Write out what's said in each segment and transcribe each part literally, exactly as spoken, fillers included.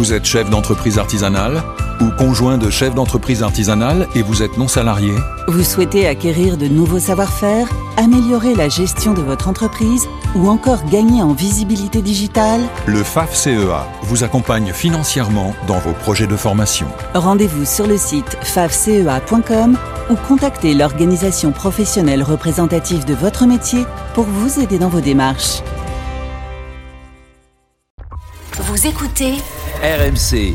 Vous êtes chef d'entreprise artisanale ou conjoint de chef d'entreprise artisanale et vous êtes non salarié? Vous souhaitez acquérir de nouveaux savoir-faire, améliorer la gestion de votre entreprise ou encore gagner en visibilité digitale? Le F A F C E A vous accompagne financièrement dans vos projets de formation. Rendez-vous sur le site f a f c e a point com ou contactez l'organisation professionnelle représentative de votre métier pour vous aider dans vos démarches. Vous écoutez R M C.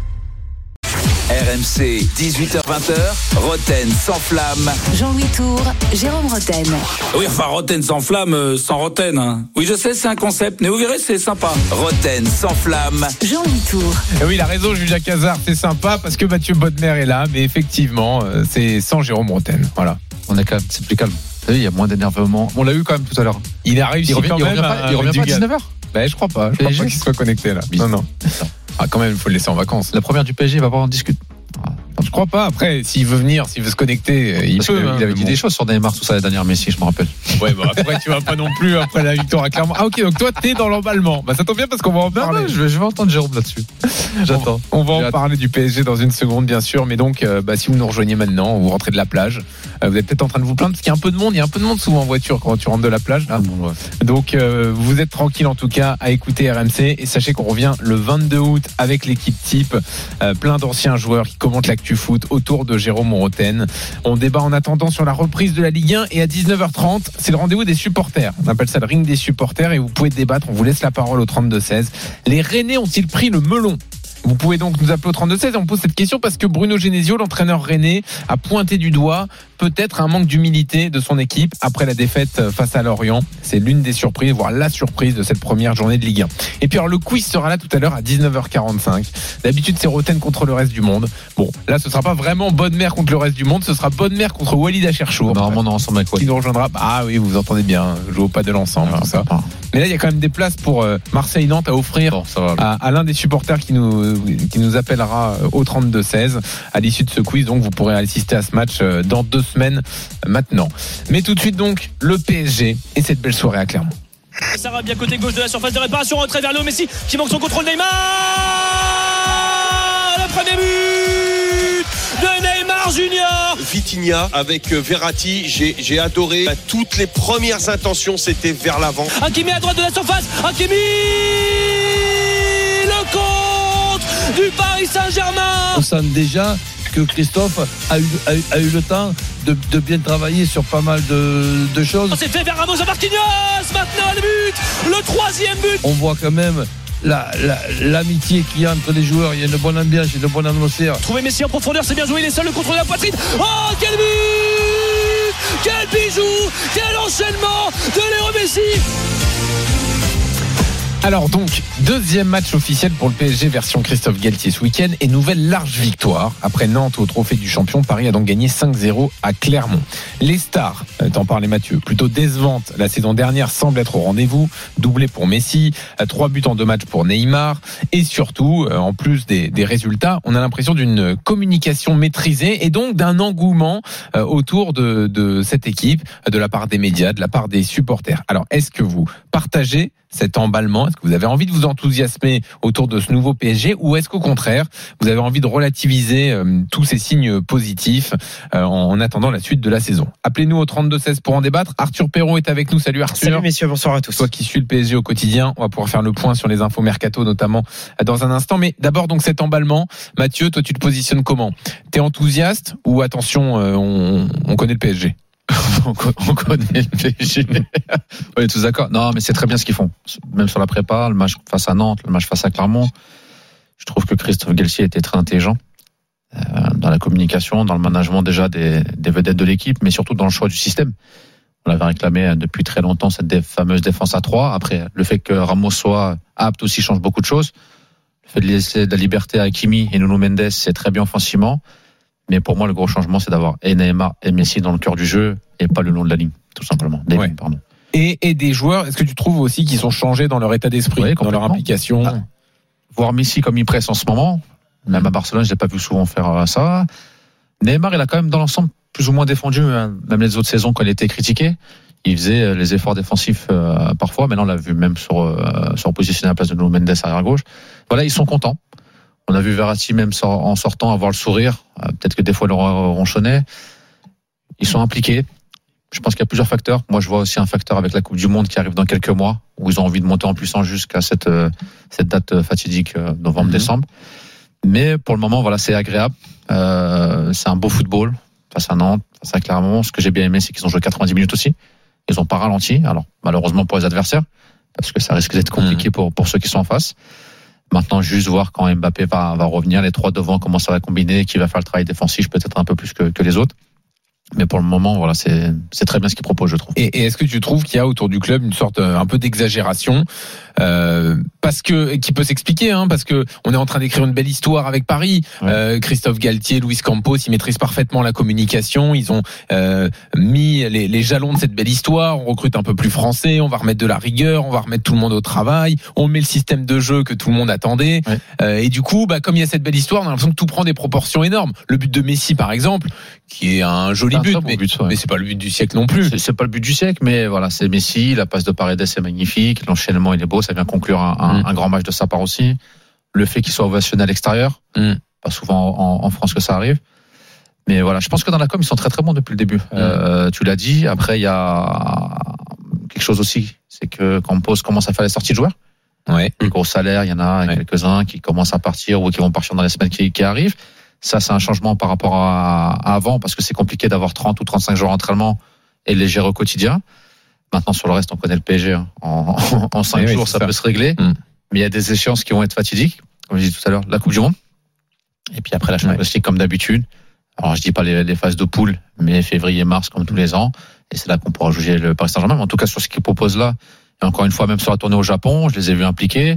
R M C, dix-huit heures vingt, Roten sans flamme. Jean-Louis Tour, Jérôme Roten. Oui, enfin, Roten sans flamme, euh, sans Roten. Hein. Oui, je sais, c'est un concept, mais vous verrez, c'est sympa. Roten sans flamme. Jean-Louis Tour. Et oui, il a raison, Julia Cazard, c'est sympa parce que Mathieu Bodmer est là, mais effectivement, euh, c'est sans Jérôme Roten. Voilà. On est calme, c'est plus calme. Vous savez, il y a moins d'énervement. On l'a eu quand même tout à l'heure. Il a réussi il revient, quand il même. Revient pas, il revient pas à dix-neuf heures. Ben, je crois pas. Je crois pas qu'il soit connecté là. Non, non. Ah, quand même, il faut le laisser en vacances. La première du P S G, il va pas en discuter. Je crois pas. Après, s'il veut venir, s'il veut se connecter, il Parce peut. Il hein, avait dit bon. des choses sur Neymar, tout ça, la dernière Messi, je me rappelle. Ouais, bah après, tu vas pas non plus après la victoire à Clermont. Ah, ok, donc toi, t'es dans l'emballement. Bah, ça tombe bien parce qu'on va en Non, parler. non, je, vais, je vais entendre Jérôme là-dessus. J'attends. On, on va J'ai en hâte. parler du P S G dans une seconde, bien sûr. Mais donc, euh, bah, si vous nous rejoignez maintenant, vous rentrez de la plage. Euh, vous êtes peut-être en train de vous plaindre parce qu'il y a un peu de monde. Il y a un peu de monde souvent en voiture quand tu rentres de la plage. Là. Bon, ouais. Donc, euh, vous êtes tranquille en tout cas à écouter R M C. Et sachez qu'on revient le vingt-deux août avec l'équipe type. Euh, plein d'anciens joueurs qui commentent l'actu foot autour de Jérôme Roten. On débat en attendant sur la reprise de la Ligue un. Et à dix-neuf heures trente, c'est le rendez-vous des supporters. On appelle ça le ring des supporters. Et vous pouvez débattre. On vous laisse la parole au trente-deux seize. Les Rennais ont-ils pris le melon ? Vous pouvez donc nous appeler au trente-deux seize et on pose cette question parce que Bruno Genesio, l'entraîneur rennais, a pointé du doigt peut-être un manque d'humilité de son équipe après la défaite face à Lorient. C'est l'une des surprises, voire la surprise de cette première journée de Ligue un. Et puis alors le quiz sera là tout à l'heure à dix-neuf heures quarante-cinq. D'habitude c'est Roten contre le reste du monde. Bon, là ce sera pas vraiment Bodmer contre le reste du monde, ce sera Bodmer contre Walid Acharchour. Normalement, on est ensemble avec Qui nous rejoindra. Ah oui, vous entendez bien, jouer au pas de l'ensemble, tout ça. Pas. Mais là il y a quand même des places pour euh, Marseille-Nantes à offrir. Bon, ça va. À, à l'un des supporters qui nous, qui nous appellera au trente-deux seize à l'issue de ce quiz. Donc vous pourrez assister à ce match dans deux semaines maintenant. Mais tout de suite donc le P S G et cette belle soirée à Clermont. Sarah bien côté gauche de la surface de réparation, retrait vers Léo Messi qui manque son contrôle. Neymar, le premier but de Neymar Junior. Vitinha avec Verratti, j'ai, j'ai adoré. Toutes les premières intentions c'était vers l'avant. Hakimi à droite de la surface, Hakimi, le contre du Paris Saint-Germain. On sent déjà que Christophe a eu, a eu, a eu le temps de, de bien travailler sur pas mal de, de choses. C'est fait vers Ramos à Marquinhos, maintenant le but, le troisième but. On voit quand même la, la, l'amitié qu'il y a entre les joueurs, il y a une bonne ambiance, il y a une bonne atmosphère. Trouver Messi en profondeur, c'est bien joué, il est seul, le contrôle de la poitrine. Oh, quel but, quel bijou, quel enchaînement de Léo Messi. Alors donc, deuxième match officiel pour le P S G version Christophe Galtier ce week-end et nouvelle large victoire. Après Nantes au trophée du champion, Paris a donc gagné cinq zéro à Clermont. Les stars, t'en parlais Mathieu, plutôt décevantes la saison dernière, semblent être au rendez-vous. Doublé pour Messi, trois buts en deux matchs pour Neymar. Et surtout, en plus des, des résultats, on a l'impression d'une communication maîtrisée et donc d'un engouement autour de, de cette équipe, de la part des médias, de la part des supporters. Alors, est-ce que vous partagez cet emballement? Est-ce que vous avez envie de vous enthousiasmer autour de ce nouveau P S G ou est-ce qu'au contraire, vous avez envie de relativiser euh, tous ces signes positifs euh, en attendant la suite de la saison? Appelez-nous au trente-deux seize pour en débattre. Arthur Perrault est avec nous. Salut Arthur. Salut messieurs, bonsoir à tous. Toi qui suis le P S G au quotidien, on va pouvoir faire le point sur les infos mercato notamment dans un instant. Mais d'abord donc cet emballement. Mathieu, toi tu te positionnes comment? T'es enthousiaste ou attention, euh, on, on connaît le P S G? on connaît le P S G. On est tous d'accord. Non, mais c'est très bien ce qu'ils font. Même sur la prépa, le match face à Nantes, le match face à Clermont. Je trouve que Christophe Galtier était très intelligent euh, dans la communication, dans le management déjà des, des vedettes de l'équipe, mais surtout dans le choix du système. On avait réclamé depuis très longtemps cette dé- fameuse défense à trois. Après, le fait que Ramos soit apte aussi change beaucoup de choses. Le fait de laisser de la liberté à Hakimi et Nuno Mendes, c'est très bien offensivement. Mais pour moi, le gros changement, c'est d'avoir Neymar et Messi dans le cœur du jeu et pas le long de la ligne, tout simplement. Des ouais. lignes, pardon. Et, et des joueurs, est-ce que tu trouves aussi qu'ils ont changé dans leur état d'esprit, oui, dans leur implication? Ah, voir Messi comme il presse en ce moment, même à Barcelone, je l'ai pas vu souvent faire ça. Neymar, il a quand même dans l'ensemble plus ou moins défendu, hein, même les autres saisons quand il était critiqué. Il faisait les efforts défensifs euh, parfois. Maintenant, on l'a vu même sur, euh, sur positionner à la place de Nuno Mendes arrière gauche. Voilà, ils sont contents. On a vu Verratti même sort, en sortant avoir le sourire. Euh, peut-être que des fois il ronchonnait. Ils sont impliqués. Je pense qu'il y a plusieurs facteurs. Moi, je vois aussi un facteur avec la Coupe du Monde qui arrive dans quelques mois, où ils ont envie de monter en puissance jusqu'à cette euh, cette date fatidique euh, novembre-décembre. Mm-hmm. Mais pour le moment, voilà, c'est agréable. Euh, c'est un beau football face à Nantes, face à Clermont. Ce que j'ai bien aimé, c'est qu'ils ont joué quatre-vingt-dix minutes aussi. Ils ont pas ralenti. Alors malheureusement pour les adversaires, parce que ça risque d'être compliqué mmh. pour pour ceux qui sont en face. Maintenant, juste voir quand Mbappé va va revenir, les trois devant, comment ça va combiner, qui va faire le travail défensif, peut-être un peu plus que que les autres. Mais pour le moment, voilà, c'est c'est très bien ce qu'il propose, je trouve. Et, et est-ce que tu trouves qu'il y a autour du club une sorte un peu d'exagération, euh, parce que qui peut s'expliquer, hein, parce que on est en train d'écrire une belle histoire avec Paris. Ouais. Euh, Christophe Galtier, Luis Campos, ils maîtrisent parfaitement la communication. Ils ont euh, mis les, les jalons de cette belle histoire. On recrute un peu plus français. On va remettre de la rigueur. On va remettre tout le monde au travail. On met le système de jeu que tout le monde attendait. Ouais. Euh, et du coup, bah comme il y a cette belle histoire, on a l'impression que tout prend des proportions énormes. Le but de Messi, par exemple, qui est un joli but, bon mais, but ouais. mais c'est pas le but du siècle non plus. C'est, c'est pas le but du siècle, mais voilà, c'est Messi. La passe de Paredes est magnifique. L'enchaînement, il est beau. Ça vient conclure un, un, mmh. un grand match de sa part aussi. Le fait qu'il soit ovationné à l'extérieur, mmh. pas souvent en, en France que ça arrive. Mais voilà, je pense que dans la com, ils sont très très bons depuis le début. Mmh. Euh, tu l'as dit. Après, il y a quelque chose aussi, c'est que Campos commence à faire les sorties de joueurs. Ouais. Les gros salaires, il y en a ouais. quelques-uns qui commencent à partir ou qui vont partir dans les semaines qui, qui arrivent. Ça, c'est un changement par rapport à, à avant, parce que c'est compliqué d'avoir trente ou trente-cinq jours d'entraînement et de les gérer au quotidien. Maintenant, sur le reste, on connaît le P S G. Hein. En, en, en cinq oui, jours, ça, ça peut se régler. Mmh. Mais il y a des échéances qui vont être fatidiques. Comme je disais tout à l'heure, la Coupe du Monde. Et puis après, la Champions League, comme d'habitude. Alors, je dis pas les, les phases de poule, mais février, mars, comme tous les ans. Et c'est là qu'on pourra juger le Paris Saint-Germain. Mais en tout cas, sur ce qu'il propose là, et encore une fois, même sur la tournée au Japon, je les ai vus impliqués.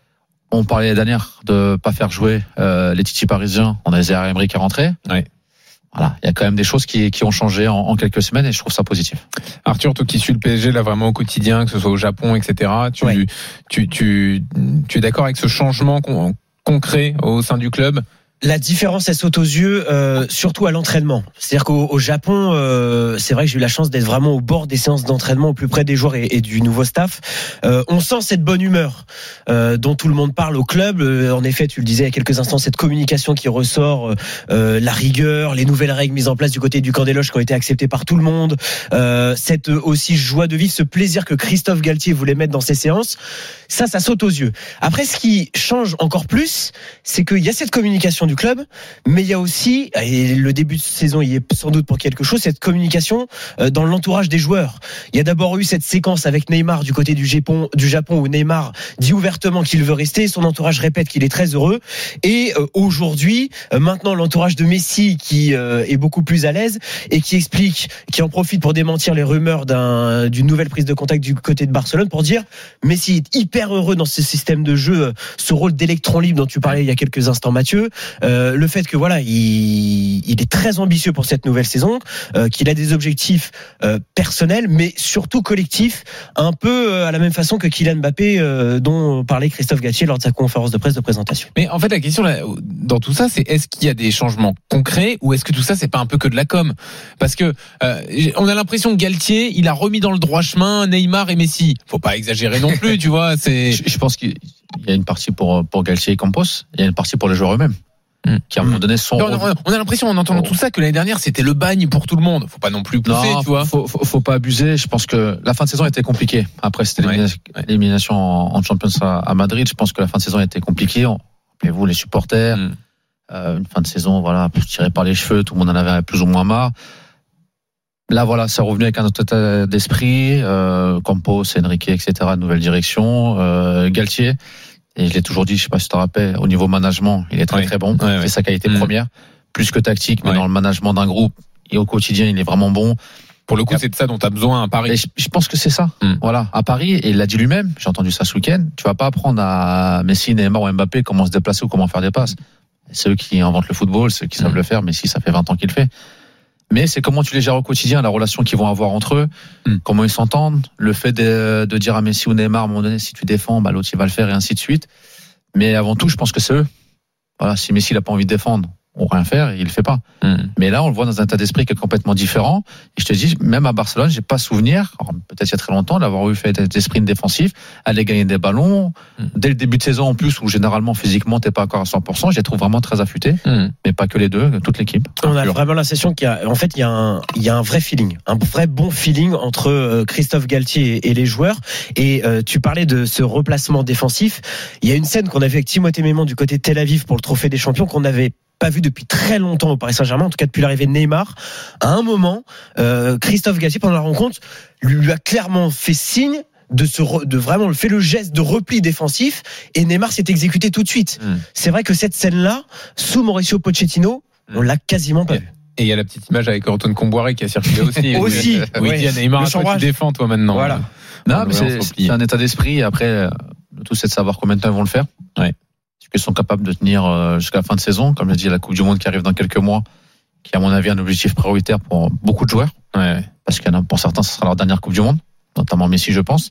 On parlait l'année dernière de pas faire jouer euh, les titis parisiens. On a Zaire Emery qui est rentré. Ouais. Voilà, il y a quand même des choses qui, qui ont changé en, en quelques semaines et je trouve ça positif. Arthur, toi qui suis le P S G là vraiment au quotidien, que ce soit au Japon, et cetera. Tu, ouais. tu, tu, tu es d'accord avec ce changement con, concret au sein du club? La différence, elle saute aux yeux, euh, surtout à l'entraînement. C'est-à-dire qu'au au Japon, euh, c'est vrai que j'ai eu la chance d'être vraiment au bord des séances d'entraînement, au plus près des joueurs et, et du nouveau staff. Euh, on sent cette bonne humeur euh, dont tout le monde parle au club. Euh, en effet, tu le disais il y a quelques instants, cette communication qui ressort, euh, la rigueur, les nouvelles règles mises en place du côté du camp des loges qui ont été acceptées par tout le monde. Euh, cette aussi joie de vivre, ce plaisir que Christophe Galtier voulait mettre dans ses séances. Ça, ça saute aux yeux. Après, ce qui change encore plus, c'est qu'il y a cette communication du club, mais il y a aussi, et le début de saison il y est sans doute pour quelque chose, cette communication dans l'entourage des joueurs. Il y a d'abord eu cette séquence avec Neymar du côté du Japon, du Japon où Neymar dit ouvertement qu'il veut rester, son entourage répète qu'il est très heureux, et aujourd'hui, maintenant l'entourage de Messi qui est beaucoup plus à l'aise et qui explique, qui en profite pour démentir les rumeurs d'un, d'une nouvelle prise de contact du côté de Barcelone pour dire Messi est hyper heureux dans ce système de jeu, ce rôle d'électron libre dont tu parlais il y a quelques instants, Mathieu. Euh, le fait que voilà, il, il est très ambitieux pour cette nouvelle saison, euh, qu'il a des objectifs euh, personnels, mais surtout collectifs, un peu euh, à la même façon que Kylian Mbappé, euh, dont parlait Christophe Galtier lors de sa conférence de presse de présentation. Mais en fait, la question là, dans tout ça, c'est est-ce qu'il y a des changements concrets ou est-ce que tout ça, c'est pas un peu que de la com? Parce que euh, on a l'impression que Galtier, il a remis dans le droit chemin Neymar et Messi. Faut pas exagérer non plus, tu vois. C'est Je, je pense qu'il y a une partie pour, pour Galtier et Campos, il y a une partie pour les joueurs eux-mêmes, mmh. qui à un moment donné sont... On a, on a l'impression en entendant oh. tout ça que l'année dernière c'était le bagne pour tout le monde. Faut pas non plus pousser, non, tu vois. Faut, faut, faut pas abuser. Je pense que la fin de saison était compliquée. Après c'était ouais. l'élimination, l'élimination en, en Champions à, à Madrid. Je pense que la fin de saison était compliquée. Rappelez-vous les supporters, mmh. euh, une fin de saison voilà tirée par les cheveux, tout le monde en avait plus ou moins marre. Là, voilà, c'est revenu avec un autre état d'esprit. Euh, Campos, Enrique, et cetera. Nouvelle direction. Euh, Galtier, et je l'ai toujours dit, je sais pas si tu te rappelles, au niveau management, il est très ouais. très bon. Ouais, c'est ouais. sa qualité mmh. première, plus que tactique, mais ouais. dans le management d'un groupe et au quotidien, il est vraiment bon. Pour le coup, c'est de ça dont tu as besoin à Paris. Je, je pense que c'est ça. Mmh. Voilà, à Paris, et il l'a dit lui-même. J'ai entendu ça ce week-end. Tu vas pas apprendre à Messi, Neymar ou Mbappé comment se déplacer ou comment faire des passes. C'est eux qui inventent le football, c'est eux qui mmh. savent le faire. Messi, ça fait vingt ans qu'il le fait. Mais c'est comment tu les gères au quotidien, la relation qu'ils vont avoir entre eux, mm. comment ils s'entendent, le fait de, de dire à Messi ou Neymar à un moment donné, si tu défends, bah, l'autre il va le faire et ainsi de suite. Mais avant tout, je pense que c'est eux. Voilà, si Messi n'a pas envie de défendre, ou rien faire, et il le fait pas. Mm. Mais là, on le voit dans un état d'esprit qui est complètement différent. Et je te dis, même à Barcelone, j'ai pas souvenir, alors, peut-être il y a très longtemps, d'avoir eu fait des sprints défensifs, aller gagner des ballons. Mm. Dès le début de saison, en plus, où généralement, physiquement, t'es pas encore à cent pour cent, je les trouve vraiment très affûtés. Mm. Mais pas que les deux, toute l'équipe. On a vraiment l'impression qu'il y a, en fait, il y a un, il y a un vrai feeling, un vrai bon feeling entre euh, Christophe Galtier et les joueurs. Et euh, tu parlais de ce replacement défensif. Il y a une scène qu'on a vue avec Timothée Mémon du côté de Tel Aviv pour le Trophée des Champions qu'on avait pas vu depuis très longtemps au Paris Saint-Germain, en tout cas depuis l'arrivée de Neymar. À un moment, euh, Christophe Galtier, pendant la rencontre, lui a clairement fait signe de se re, de vraiment fait le geste de repli défensif, et Neymar s'est exécuté tout de suite. Mmh. C'est vrai que cette scène-là, sous Mauricio Pochettino, on l'a quasiment pas vu. Et il y a la petite image avec Antoine Comboiré qui a circulé aussi. aussi. Oui, il y a Neymar, toi tu défends toi maintenant. Voilà. Non, mais c'est, c'est un état d'esprit. Après, le tout c'est de savoir combien de temps ils vont le faire. Ouais. Est-ce qu'ils sont capables de tenir jusqu'à la fin de saison, comme je l'ai dit, la Coupe du Monde qui arrive dans quelques mois, qui à mon avis est un objectif prioritaire pour beaucoup de joueurs. Ouais. Parce que pour certains, ce sera leur dernière Coupe du Monde, notamment Messi, je pense.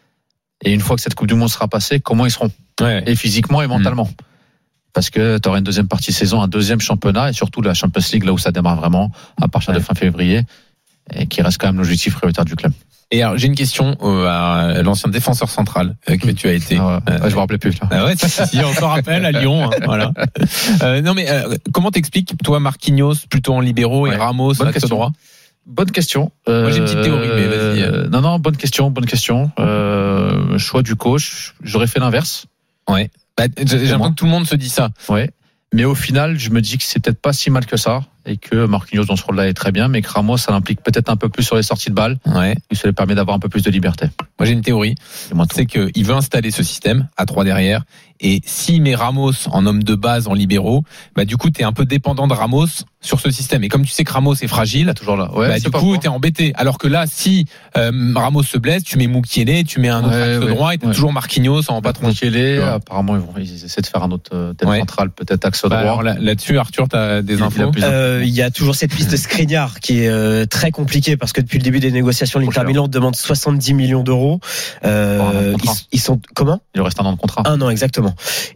Et une fois que cette Coupe du Monde sera passée, comment ils seront, ouais. Et physiquement et mentalement. Mmh. Parce que tu auras une deuxième partie de saison, un deuxième championnat, et surtout la Champions League, là où ça démarre vraiment, à partir ouais. de fin février, et qui reste quand même l'objectif prioritaire du club. Et alors, j'ai une question euh, à l'ancien défenseur central euh, que tu as été. Ah ouais, euh, je me rappelais plus. Ah ouais, si, si, on s'en rappelle à Lyon. Hein, voilà. Euh, non mais euh, comment t'expliques, toi, Marquinhos plutôt en libéraux ouais. et Ramos bonne axe droit? Bonne question. Euh, Moi j'ai une petite théorie, mais vas-y. Euh, non non, bonne question, bonne question. Euh, choix du coach, j'aurais fait l'inverse. Ouais. Bah, j'ai l'impression que tout le monde se dit ça. Ouais. Mais au final, je me dis que c'est peut-être pas si mal que ça, et que Marquinhos dans ce rôle-là est très bien, mais que Ramos, ça l'implique peut-être un peu plus sur les sorties de balles. Ouais. Et ça lui permet d'avoir un peu plus de liberté. Moi, j'ai une théorie. C'est qu'il veut installer ce système à trois derrière. Et s'il met Ramos en homme de base, en libéraux, bah, du coup, t'es un peu dépendant de Ramos sur ce système. Et comme tu sais que Ramos est fragile, toujours là. Ouais, bah, du coup, t'es embêté. Alors que là, si euh, Ramos se blesse, tu mets Mukiele, tu mets un autre ouais, axe ouais, droit, et t'as ouais. toujours Marquinhos en patron. Mukiele, apparemment, ils, vont, ils essaient de faire un autre euh, tête ouais. central, peut-être axe bah, droit. Alors là, là-dessus, Arthur, t'as des il, infos. Il, euh, il y a toujours cette piste Skriniar qui est euh, très compliquée parce que depuis le début des négociations, l'Inter Milan demande soixante-dix millions d'euros. Euh, ils, ils sont comment? Il reste un an de contrat. Un an exactement.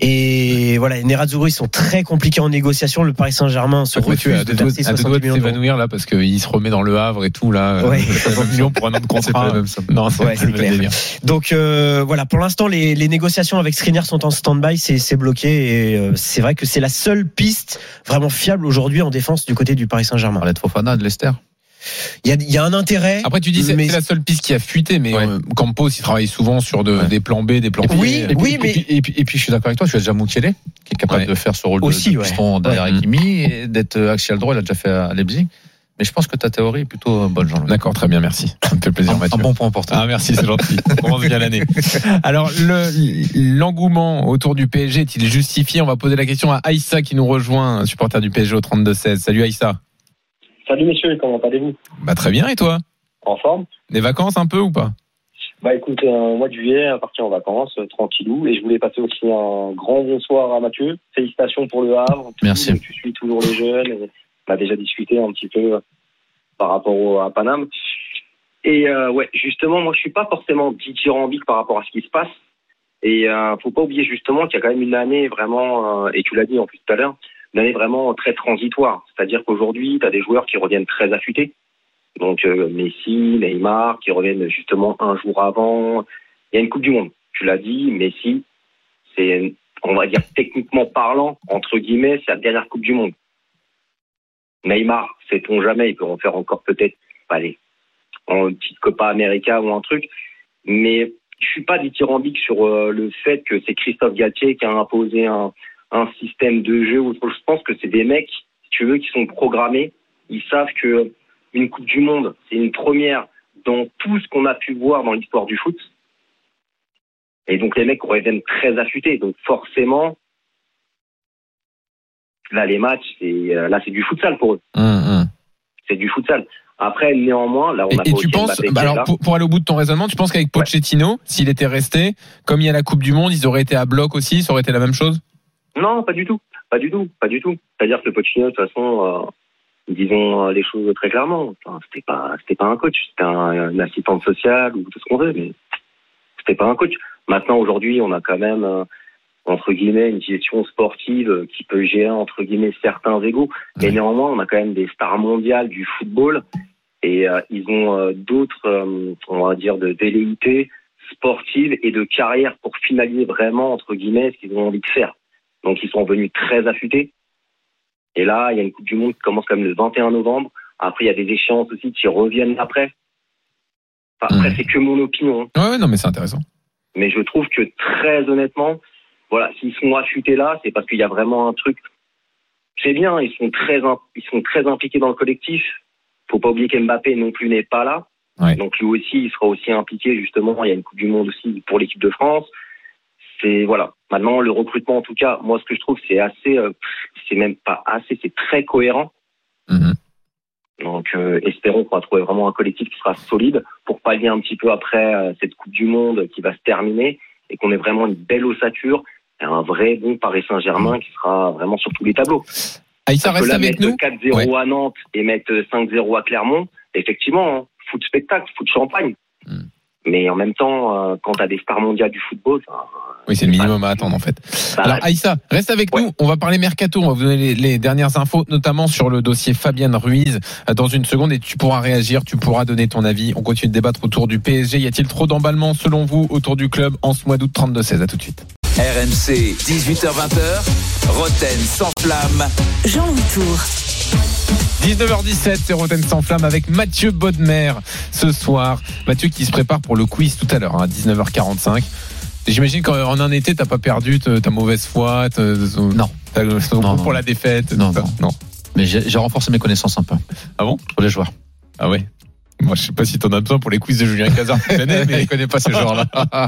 Et voilà, les Nerazzurri sont très compliqués en négociation. Le Paris Saint-Germain se refuse à de verser soixante millions d'euros. S'évanouir là parce qu'il se remet dans le Havre et tout là. Ouais. soixante millions pour un an de contrat. C'est pas même ça. Non, c'est, ouais, c'est clair. Délire. Donc euh, voilà, pour l'instant les, les négociations avec Skriniar sont en stand-by, c'est, c'est bloqué et euh, c'est vrai que c'est la seule piste vraiment fiable aujourd'hui en défense du côté du Paris Saint-Germain. On parlait de Fofana, de Leicester. Il y a, il y a un intérêt. Après, tu dis c'est, mais... c'est la seule piste qui a fuité, mais ouais. euh, Campos, il travaille souvent sur de, ouais. des plans B, des plans B. Oui, et puis, oui, et mais puis, et puis, et puis, je suis d'accord avec toi. Tu as déjà Mukiele, qui est capable ouais. de faire ce rôle aussi, de, de piston ouais. derrière ouais. Hakimi et d'être axial droit. Il a déjà fait à Leipzig. Mais je pense que ta théorie est plutôt bonne, Jean-Louis. D'accord, très bien, merci. Ça me fait plaisir, un, Mathieu. Un bon point pour toi. Ah, merci, c'est gentil. On commence bien l'année. Alors, le, l'engouement autour du P S G est-il justifié? On va poser la question à Aïssa qui nous rejoint, un supporter du P S G au trente-deux seize. Salut Aïssa. Salut messieurs, comment allez-vous? Bah très bien, et toi? En forme. Des vacances un peu ou pas? Bah écoute, un mois de juillet, à partir en vacances, euh, tranquillou. Et je voulais passer aussi un grand bonsoir à Mathieu. Félicitations pour le Havre. Merci. Tu suis toujours les jeunes. Et on a déjà discuté un petit peu par rapport au, à Paname. Et euh, ouais, justement, moi je suis pas forcément dithyrambique par rapport à ce qui se passe. Et euh, faut pas oublier justement qu'il y a quand même une année vraiment, euh, et tu l'as dit en plus tout à l'heure, une année vraiment très transitoire. C'est-à-dire qu'aujourd'hui, tu as des joueurs qui reviennent très affûtés. Donc euh, Messi, Neymar, qui reviennent justement un jour avant. Il y a une Coupe du Monde. Tu l'as dit, Messi, c'est, on va dire techniquement parlant, entre guillemets, c'est la dernière Coupe du Monde. Neymar, sait-on jamais, il peut en faire encore peut-être, allez, en une petite Copa América ou un truc. Mais je suis pas dithyrambique sur euh, le fait que c'est Christophe Galtier qui a imposé un, un système de jeu. Je pense que c'est des mecs, si tu veux, qui sont programmés. Ils savent que une Coupe du Monde, c'est une première dans tout ce qu'on a pu voir dans l'histoire du foot. Et donc les mecs reviennent très affûtés. Donc forcément, là les matchs, c'est là c'est du futsal pour eux. Mmh, mmh. C'est du futsal. Après, néanmoins, là on a et, et tu penses, bah alors pour, pour aller au bout de ton raisonnement, tu penses qu'avec Pochettino, ouais. s'il était resté, comme il y a la Coupe du Monde, ils auraient été à bloc aussi, ça aurait été la même chose? Non, pas du tout, pas du tout, pas du tout. C'est-à-dire que Pochettino, de toute façon. Euh, disons les choses très clairement. Enfin, c'était pas, c'était pas un coach, c'était un, un assistant social ou tout ce qu'on veut, mais c'était pas un coach. Maintenant, aujourd'hui, on a quand même euh, entre guillemets, une gestion sportive qui peut gérer, entre guillemets, certains égos. Mais oui. Néanmoins, on a quand même des stars mondiales du football et euh, ils ont euh, d'autres, euh, on va dire, de velléités sportives et de carrière pour finaliser vraiment, entre guillemets, ce qu'ils ont envie de faire. Donc, ils sont venus très affûtés. Et là, il y a une Coupe du Monde qui commence quand même le vingt et un novembre. Après, il y a des échéances aussi qui reviennent après. Enfin, après, mmh. c'est que mon opinion. Ouais, ouais, non, mais c'est intéressant. Mais je trouve que très honnêtement, voilà, s'ils sont affûtés là, c'est parce qu'il y a vraiment un truc. C'est bien, ils sont très, ils sont très impliqués dans le collectif. Faut pas oublier qu'Mbappé non plus n'est pas là. Ouais. Donc lui aussi, il sera aussi impliqué justement. Il y a une Coupe du Monde aussi pour l'équipe de France. C'est voilà. Maintenant, le recrutement, en tout cas, moi, ce que je trouve, c'est assez, euh, c'est même pas assez, c'est très cohérent. Mmh. Donc, euh, espérons qu'on va trouver vraiment un collectif qui sera solide pour pallier un petit peu après euh, cette Coupe du Monde qui va se terminer et qu'on ait vraiment une belle ossature et un vrai bon Paris Saint-Germain qui sera vraiment sur tous les tableaux. Aïssa, reste avec mettre nous. quatre zéro ouais. à Nantes et mettre cinq zéro à Clermont, effectivement, hein, foot spectacle, foot champagne. Mmh. Mais en même temps, euh, quand tu as des stars mondiales du football... Oui, c'est le minimum à attendre en fait. Bah, Alors Aïssa, reste avec ouais. nous. On va parler mercato. On va vous donner les, les dernières infos, notamment sur le dossier Fabian Ruiz dans une seconde et tu pourras réagir, tu pourras donner ton avis. On continue de débattre autour du P S G. Y a-t-il trop d'emballement selon vous autour du club en ce mois d'août trente-deux seize? À tout de suite. R M C, dix-huit heures vingt, Roten sans flamme. Jean-Louis Tour. dix-neuf heures dix-sept, c'est Roten sans flamme avec Mathieu Bodmer ce soir. Mathieu qui se prépare pour le quiz tout à l'heure, hein, à dix-neuf heures quarante-cinq. J'imagine qu'en un été, t'as pas perdu ta mauvaise foi, non, t'as, non, non, pour la défaite. Non, non, non. Mais j'ai, j'ai renforcé mes connaissances un peu. Ah bon? Pour les joueurs. Ah ouais. Moi, je sais pas si t'en as besoin pour les quiz de Julien Cazard cette année, mais je connais pas ces joueurs-là.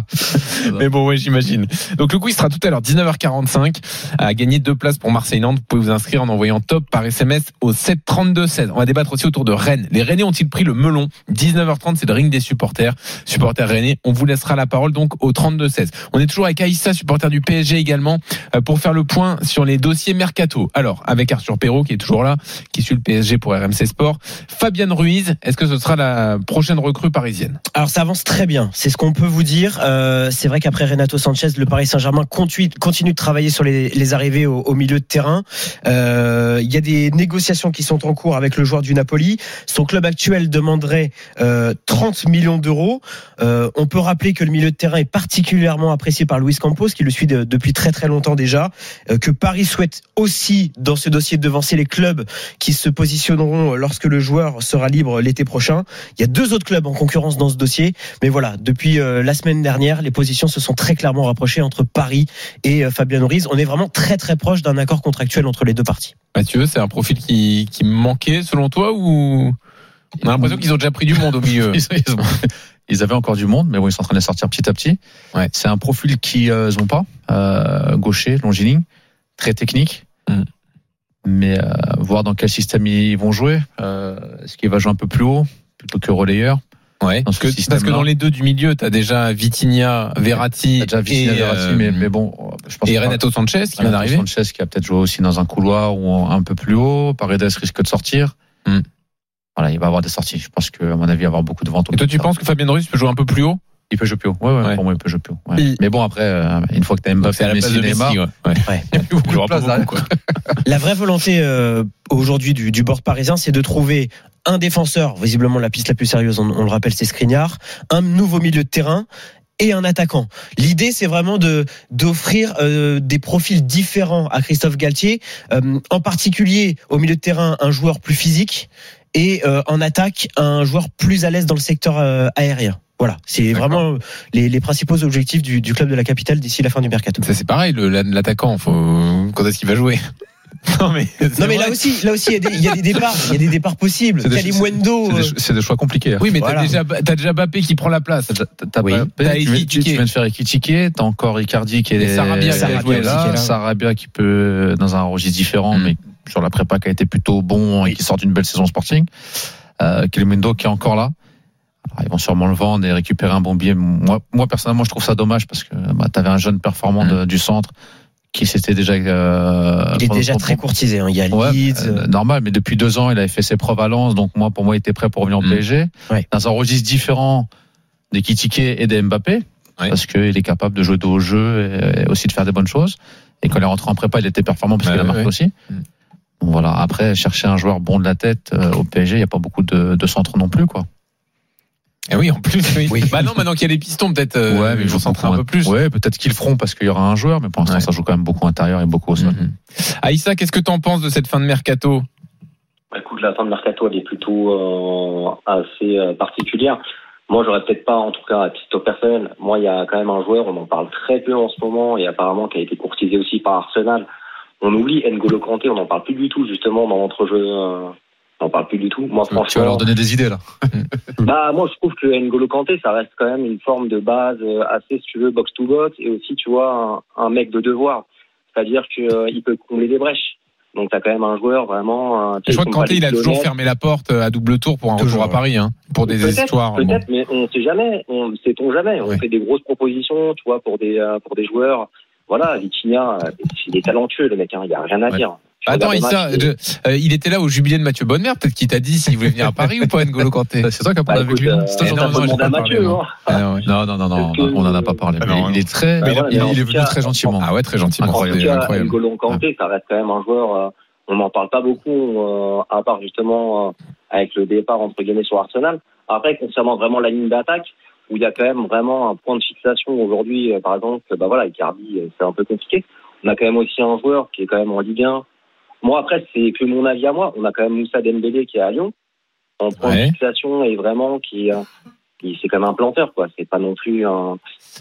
Mais bon, ouais, j'imagine. Donc, le quiz sera tout à l'heure, dix-neuf heures quarante-cinq. À gagner deux places pour Marseille-Nantes. Vous pouvez vous inscrire en envoyant top par S M S au sept trente-deux seize. On va débattre aussi autour de Rennes. Les Rennais ont-ils pris le melon? dix-neuf heures trente, c'est le ring des supporters. Supporters rennais. On vous laissera la parole donc au trente-deux seize. On est toujours avec Aïssa, supporter du P S G également, pour faire le point sur les dossiers mercato. Alors, avec Arthur Perrault, qui est toujours là, qui suit le P S G pour R M C Sport. Fabian Ruiz, est-ce que ce sera la prochaine recrue parisienne? Alors ça avance très bien, c'est ce qu'on peut vous dire. Euh, c'est vrai qu'après Renato Sanchez, le Paris Saint-Germain continue, continue de travailler sur les, les arrivées au, au milieu de terrain. Euh, il y a des négociations qui sont en cours avec le joueur du Napoli. Son club actuel demanderait euh, trente millions d'euros. Euh, on peut rappeler que le milieu de terrain est particulièrement apprécié par Luis Campos, qui le suit de, depuis très très longtemps déjà. Euh, que Paris souhaite aussi dans ce dossier devancer les clubs qui se positionneront lorsque le joueur sera libre l'été prochain. Il y a deux autres clubs en concurrence dans ce dossier, mais voilà, depuis euh, la semaine dernière, les positions se sont très clairement rapprochées entre Paris et euh, Fabian Ruiz. On est vraiment très très proche d'un accord contractuel entre les deux parties. Mathieu, c'est un profil qui, qui manquait selon toi, ou on a l'impression qu'ils ont déjà pris du monde au milieu? Ils avaient encore du monde, mais bon, ils sont en train de sortir petit à petit. Ouais. C'est un profil qu'ils euh, n'ont pas, euh, gaucher, longiligne, très technique. Mm. Mais euh, voir dans quel système ils vont jouer. Euh, est-ce qu'il va jouer un peu plus haut plutôt que relayeur? Ouais, parce que, parce que dans les deux du milieu, tu as déjà Vitinha, Verratti, déjà Vitinha, et, Verratti, euh, mais, mais bon, je pense et Renato Sanchez qui vient d'arriver. Sanchez qui a peut-être joué aussi dans un couloir ou un peu plus haut. Paredes risque de sortir. Mm. Voilà, il va avoir des sorties. Je pense qu'à mon avis, il va y avoir beaucoup de ventes. Et toi, tu penses que Fabian Ruiz peut jouer un peu plus haut? Il peut jouer plus haut. Ouais, ouais, ouais. Pour moi, il peut jouer plus haut. Ouais. Il... Mais bon, après, euh, une fois que t'as Mbappé, c'est Messi, Neymar, ouais. Ouais. Ouais. Il y a plus beaucoup de place, beaucoup, quoi. La vraie volonté euh, aujourd'hui du, du board parisien, c'est de trouver un défenseur, visiblement la piste la plus sérieuse, on, on le rappelle, c'est Skriniar, un nouveau milieu de terrain et un attaquant. L'idée, c'est vraiment de d'offrir euh, des profils différents à Christophe Galtier, euh, en particulier au milieu de terrain, un joueur plus physique et euh, en attaque, un joueur plus à l'aise dans le secteur euh, aérien. Voilà, c'est D'accord. vraiment les, les principaux objectifs du, du club de la capitale d'ici la fin du mercato. Ça, c'est pareil, le, l'attaquant, faut... quand est-ce qu'il va jouer? Non mais, non mais là aussi, là aussi, il y a des, il y a des départs, il y a des départs possibles. Kalimundo. C'est, c'est, c'est des choix compliqués. Oui, mais voilà. t'as déjà, t'as déjà Mbappé qui prend la place. T'as, t'as oui. Mbappé, t'as tu, viens, tu, tu viens de faire Ekitike, t'as encore Icardi qui est, et Sarabia, qui a joué là, Sarabia qui peut dans un registre différent, mm. mais sur la prépa qui a été plutôt bon et qui sort d'une belle saison Sporting. Euh, Kalimundo qui est encore là. Alors, ils vont sûrement le vendre et récupérer un bon billet. Moi, moi personnellement, je trouve ça dommage parce que bah, t'avais un jeune performant de, du centre qui s'était déjà. Euh, il est déjà très courtisé. Hein. Il y a ouais, Leeds. Euh, normal, mais depuis deux ans, il avait fait ses preuves à Lens. Donc moi, pour moi, il était prêt pour revenir au mmh. P S G. Ouais. Dans un registre différent des Ekitike et des Mbappé. Oui. parce qu'il est capable de jouer de haut jeu et aussi de faire des bonnes choses. Et quand il est rentré en prépa, il était performant parce ouais, qu'il a marqué ouais. aussi. Donc voilà. Après, chercher un joueur bon de la tête euh, au P S G, il n'y a pas beaucoup de, de centres non plus, quoi. Et oui, en plus, oui. oui. Bah non, maintenant qu'il y a les pistons, peut-être, euh, ouais, mais ils vont centrer un peu plus. Ouais, peut-être qu'ils le feront parce qu'il y aura un joueur, mais pour l'instant, ouais. ça joue quand même beaucoup intérieur et beaucoup au sol. Mm-hmm. Aïssa, qu'est-ce que tu en penses de cette fin de mercato? Écoute, la fin de mercato, elle est plutôt euh, assez euh, particulière. Moi, j'aurais peut-être pas, en tout cas, à titre personnel. Moi, il y a quand même un joueur, on en parle très peu en ce moment, et apparemment qui a été courtisé aussi par Arsenal. On oublie N'Golo Kanté, on n'en parle plus du tout, justement, dans l'entrejeu. Euh, on n'en parle plus du tout. Moi, tu, franchement, tu vas leur donner des idées, là. Bah, moi, je trouve que N'Golo Kanté, ça reste quand même une forme de base assez, si tu veux, box-to-box, et aussi, tu vois, un, un mec de devoir. C'est-à-dire qu'il euh, peut combler des brèches. Donc, t'as quand même un joueur vraiment. Je crois que Kanté, il a toujours fermé la porte à double tour pour un toujours. retour à Paris, hein, pour des peut-être, histoires. Peut-être, bon. Mais on ne sait jamais. On ne sait-on jamais. On ouais. fait des grosses propositions, tu vois, pour des euh, pour des joueurs. Voilà, Vitinha, il est talentueux, le mec. Hein, il n'y a rien à ouais. dire. Attends, Issa, matchs, je, euh, il était là au jubilé de Mathieu Bonnemer. Peut-être qu'il t'a dit s'il voulait venir à Paris ou pas, N'Golo Kanté. C'est toi qui as parlé bah, avec lui. Euh, c'est toi, non, non, non, Mathieu, non. Ah, non, non, non, non, non, on n'en a pas parlé. Mais il est très, bah, voilà, il, il est venu très gentiment. Ah ouais, très gentiment. Incroyable. N'Golo Kanté, ça reste quand même un joueur. Euh, on n'en parle pas beaucoup, euh, à part justement euh, avec le départ entre guillemets sur Arsenal. Après, concernant vraiment la ligne d'attaque, où il y a quand même vraiment un point de fixation aujourd'hui, euh, par exemple, bah voilà, Icardi, c'est un peu compliqué. On a quand même aussi un joueur qui est quand même en Ligue un. Moi, après, c'est que mon avis à moi. On a quand même Moussa Dembélé qui est à Lyon. En point ouais. de fixation et vraiment qui, euh, qui, c'est comme un planteur, quoi. C'est pas non plus un.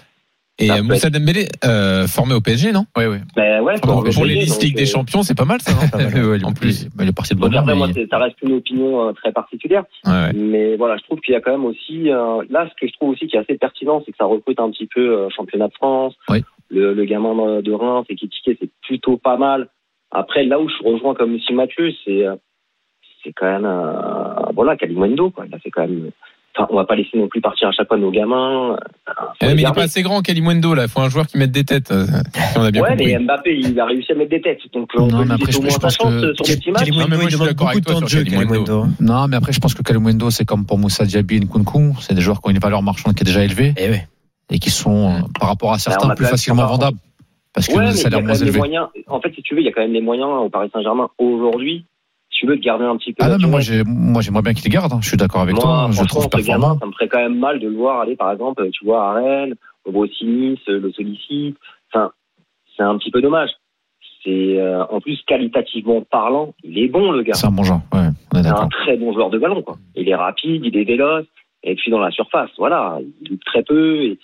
Et ça Moussa être... Dembélé, euh, formé au P S G, non? Oui, oui. Ben ouais, pour, pour les listes Ligue des Champions, c'est pas mal, ça, non? ouais, en plus, il est parti de bonne heure. Après, mais... moi, ça reste une opinion euh, très particulière. Ouais, ouais. Mais voilà, je trouve qu'il y a quand même aussi, euh, là, ce que je trouve aussi qui est assez pertinent, c'est que ça recrute un petit peu euh, championnat de France. Oui. Le, le gamin de Reims, c'est Ekitike, c'est plutôt pas mal. Après, là où je rejoins comme aussi Mathieu, c'est, euh, c'est quand même, euh, voilà, Kalimundo, quoi. Il a fait quand même. Enfin, on va pas laisser non plus partir à chaque fois nos gamins. Eh, mais il est pas assez grand, Kalimundo, là. Il faut un joueur qui mette des têtes. Euh, si on a bien ouais, compris. mais Mbappé, il a réussi à mettre des têtes. Donc, on non, peut mais lui après, au moins sa chance que... sur des petits matchs. Non, mais moi, je suis d'accord avec toi sur Kalimundo. Non, mais après, je pense que Kalimundo, c'est comme pour Moussa Diaby et Nkunku. C'est des joueurs qui ont une valeur marchande qui est déjà élevée. Eh ouais. Et qui sont, euh, par rapport à certains, plus facilement vendables. Parce que ouais, le salaire moins élevé. Moyens, en fait, si tu veux, il y a quand même les moyens au Paris Saint-Germain aujourd'hui. Si tu veux te garder un petit peu. Ah non, mais moi, j'ai, moi, j'aimerais bien qu'il les garde. Hein. Je suis d'accord avec moi, toi. Je trouve performant. Gamin, ça me ferait quand même mal de le voir aller, par exemple, tu vois, à Rennes, on voit aussi Nice, le sollicite. Enfin, c'est un petit peu dommage. C'est, euh, en plus, qualitativement parlant, il est bon, le gars. C'est un bon joueur, ouais. On est c'est d'accord. un très bon joueur de ballon, quoi. Il est rapide, il est véloce. Et puis, dans la surface, voilà. Il loupe très peu et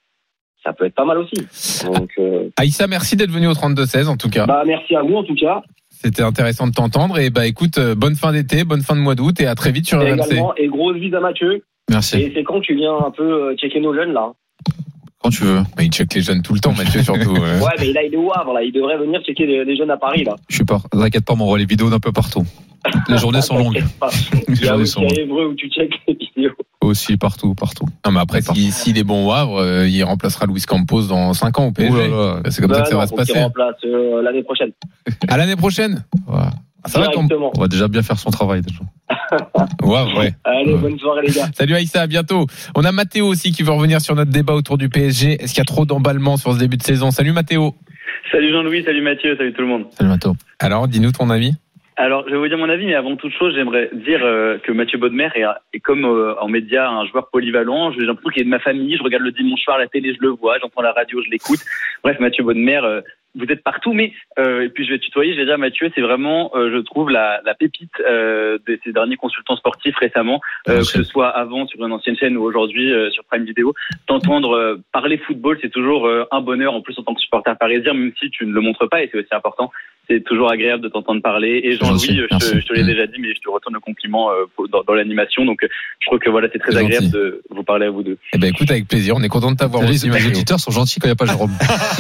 ça peut être pas mal aussi. Donc, euh... Aïssa, merci d'être venu au trente-deux seize, en tout cas. Bah, merci à vous, en tout cas. C'était intéressant de t'entendre. Et bah, écoute, bonne fin d'été, bonne fin de mois d'août et à très vite sur R M C. Également, et grosse bise à Mathieu. Merci. Et c'est quand tu viens un peu checker nos jeunes, là? Quand tu veux. Mais il check les jeunes tout le temps, Mathieu, surtout. Ouais, ouais mais là, il est au Havre, là. Il devrait venir checker les, les jeunes à Paris, là. Je suis pas, t'inquiète pas, on m'envoie les vidéos d'un peu partout. Les journées sont longues. Il y a aussi à Évreux où tu checkes les vidéos. Aussi, partout, partout. Non, mais après, s'il si, si est bon au Havre, euh, il remplacera Luis Campos dans cinq ans au P S G. Oh là là. C'est comme bah ça que non, ça va se passer. Il remplace euh, l'année prochaine. À l'année prochaine? Ouais. Ça va comme... On va déjà bien faire son travail, déjà. Ouais, ouais. Allez, ouais. Bonne soirée, les gars. Salut Aïssa, à bientôt. On a Mathéo aussi qui veut revenir sur notre débat autour du P S G. Est-ce qu'il y a trop d'emballement sur ce début de saison? Salut Mathéo. Salut Jean-Louis, salut Mathieu, salut tout le monde. Salut Mathéo. Alors, dis-nous ton avis. Alors, je vais vous dire mon avis, mais avant toute chose, j'aimerais dire euh, que Mathieu Bodmer est, est comme euh, en média un joueur polyvalent. J'ai l'impression qu'il est de ma famille. Je regarde le dimanche soir à la télé, je le vois. J'entends la radio, je l'écoute. Bref, Mathieu Bodmer, euh, vous êtes partout. Mais euh, et puis je vais tutoyer. Je vais dire Mathieu, c'est vraiment, euh, je trouve la, la pépite euh, de ces derniers consultants sportifs récemment, euh, que ce soit avant sur une ancienne chaîne ou aujourd'hui euh, sur Prime Video. T'entendre euh, parler football, c'est toujours euh, un bonheur. En plus, en tant que supporter parisien, même si tu ne le montres pas, et c'est aussi important. C'est toujours agréable de t'entendre parler. Et Jean-Louis, je, je te l'ai déjà dit, mais je te retourne le compliment euh, dans, dans l'animation. Donc, je trouve que voilà, c'est très c'est agréable gentil. De vous parler à vous deux. Eh ben, écoute, avec plaisir. On est content de t'avoir aussi. Les auditeurs sont gentils quand il n'y a pas Jérôme.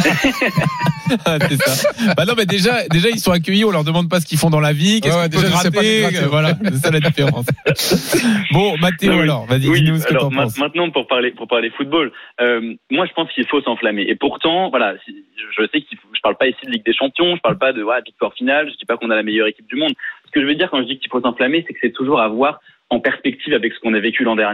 Ah, c'est ça. Bah non, mais déjà, déjà, ils sont accueillis. On leur demande pas ce qu'ils font dans la vie. Qu'est-ce ouais, qu'on déjà, peut gratter, pas euh, voilà, c'est ça la différence. Bon, Mathéo, oui, alors, vas-y, oui, dis-nous ce que alors, t'en ma- penses. Maintenant, pour parler, pour parler football, euh, moi, je pense qu'il faut s'enflammer. Et pourtant, voilà, si, je sais qu'il faut, je parle pas ici de Ligue des Champions, je parle pas de ouais, victoire finale, je dis pas qu'on a la meilleure équipe du monde. Ce que je veux dire quand je dis qu'il faut s'enflammer, c'est que c'est toujours à voir en perspective avec ce qu'on a vécu l'an dernier.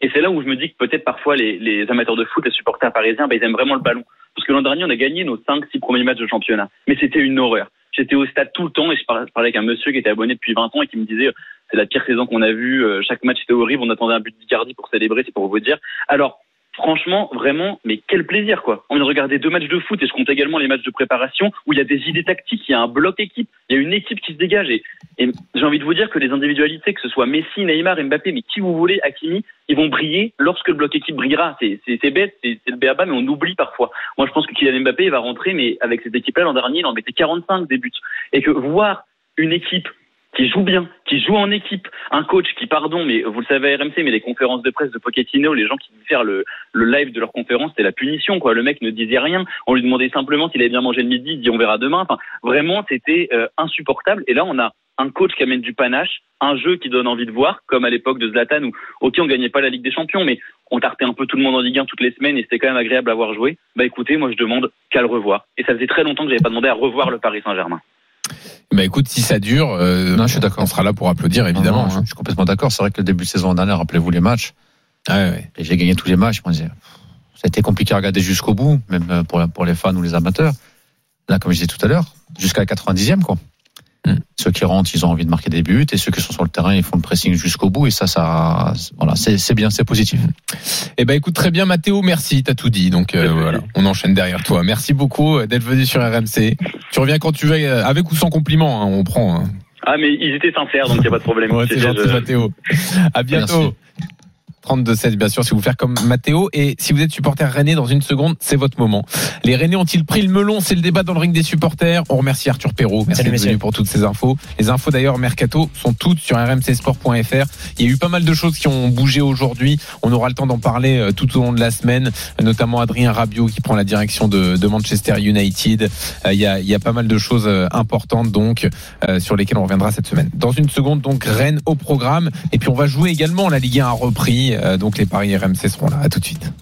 Et c'est là où je me dis que peut-être parfois les, les amateurs de foot, les supporters parisiens, bah, ils aiment vraiment le ballon. Parce que l'an dernier, on a gagné nos cinq six premiers matchs de championnat. Mais c'était une horreur. J'étais au stade tout le temps et je parlais avec un monsieur qui était abonné depuis vingt ans et qui me disait c'est la pire saison qu'on a vue, chaque match était horrible, on attendait un but d'Icardi pour célébrer, c'est pour vous dire. Alors, franchement, vraiment, mais quel plaisir, quoi. On a regardé deux matchs de foot et je compte également les matchs de préparation où il y a des idées tactiques, il y a un bloc équipe, il y a une équipe qui se dégage et, et j'ai envie de vous dire que les individualités, que ce soit Messi, Neymar, Mbappé, mais qui vous voulez, Hakimi, ils vont briller lorsque le bloc équipe brillera. C'est, c'est, c'est bête, c'est, c'est le b a ba, mais on oublie parfois. Moi, je pense que Kylian Mbappé, il va rentrer, mais avec cette équipe-là, l'an dernier, il en mettait quarante-cinq des buts. Et que voir une équipe qui joue bien, qui joue en équipe, un coach qui, pardon, mais vous le savez à R M C, mais les conférences de presse de Pochettino, les gens qui veulent faire le, le live de leur conférence, c'était la punition, quoi. Le mec ne disait rien. On lui demandait simplement s'il avait bien mangé le midi, il dit on verra demain. Enfin, vraiment, c'était euh, insupportable. Et là, on a un coach qui amène du panache, un jeu qui donne envie de voir, comme à l'époque de Zlatan où, ok, on gagnait pas la Ligue des Champions, mais on tartait un peu tout le monde en Ligue un toutes les semaines et c'était quand même agréable à voir jouer. Bah écoutez, moi je demande qu'à le revoir. Et ça faisait très longtemps que j'avais pas demandé à revoir le Paris Saint-Germain. Bah écoute, si ça dure, euh, non, je suis d'accord. On sera là pour applaudir, évidemment. Non, non, je, je suis complètement d'accord. C'est vrai que le début de saison dernière, rappelez-vous les matchs. Ah ouais, ouais. Et j'ai gagné tous les matchs. Je me disais, ça a été compliqué à regarder jusqu'au bout, même pour, pour les fans ou les amateurs. Là, comme je disais tout à l'heure, jusqu'à la quatre-vingt-dixième, quoi. Mmh. Ceux qui rentrent, ils ont envie de marquer des buts, et ceux qui sont sur le terrain, ils font le pressing jusqu'au bout, et ça, ça, voilà, c'est, c'est bien, c'est positif. Eh ben, écoute, très bien, Mathéo, merci, t'as tout dit, donc euh, voilà, on enchaîne derrière toi. Merci beaucoup d'être venu sur R M C. Tu reviens quand tu veux, avec ou sans compliment, hein, on prend. Hein. Ah, mais ils étaient sincères, donc il n'y a pas de problème. Ouais, c'est, c'est gentil, je... Mathéo. À bientôt. Merci. trente-deux seize, bien sûr, si vous faire comme Mathéo. Et si vous êtes supporter rennais, dans une seconde, c'est votre moment. Les Rennais ont-ils pris le melon? C'est le débat dans le ring des supporters. On remercie Arthur Perrault. Merci d'être venu pour toutes ces infos. Les infos d'ailleurs, Mercato, sont toutes sur r m c sport point f r. Il y a eu pas mal de choses qui ont bougé aujourd'hui. On aura le temps d'en parler tout au long de la semaine, notamment Adrien Rabiot qui prend la direction de, de Manchester United. Il y a, il y a pas mal de choses importantes donc sur lesquelles on reviendra cette semaine. Dans une seconde, donc Rennes au programme. Et puis on va jouer également la Ligue un à repris. Donc les paris R M C seront là. À tout de suite.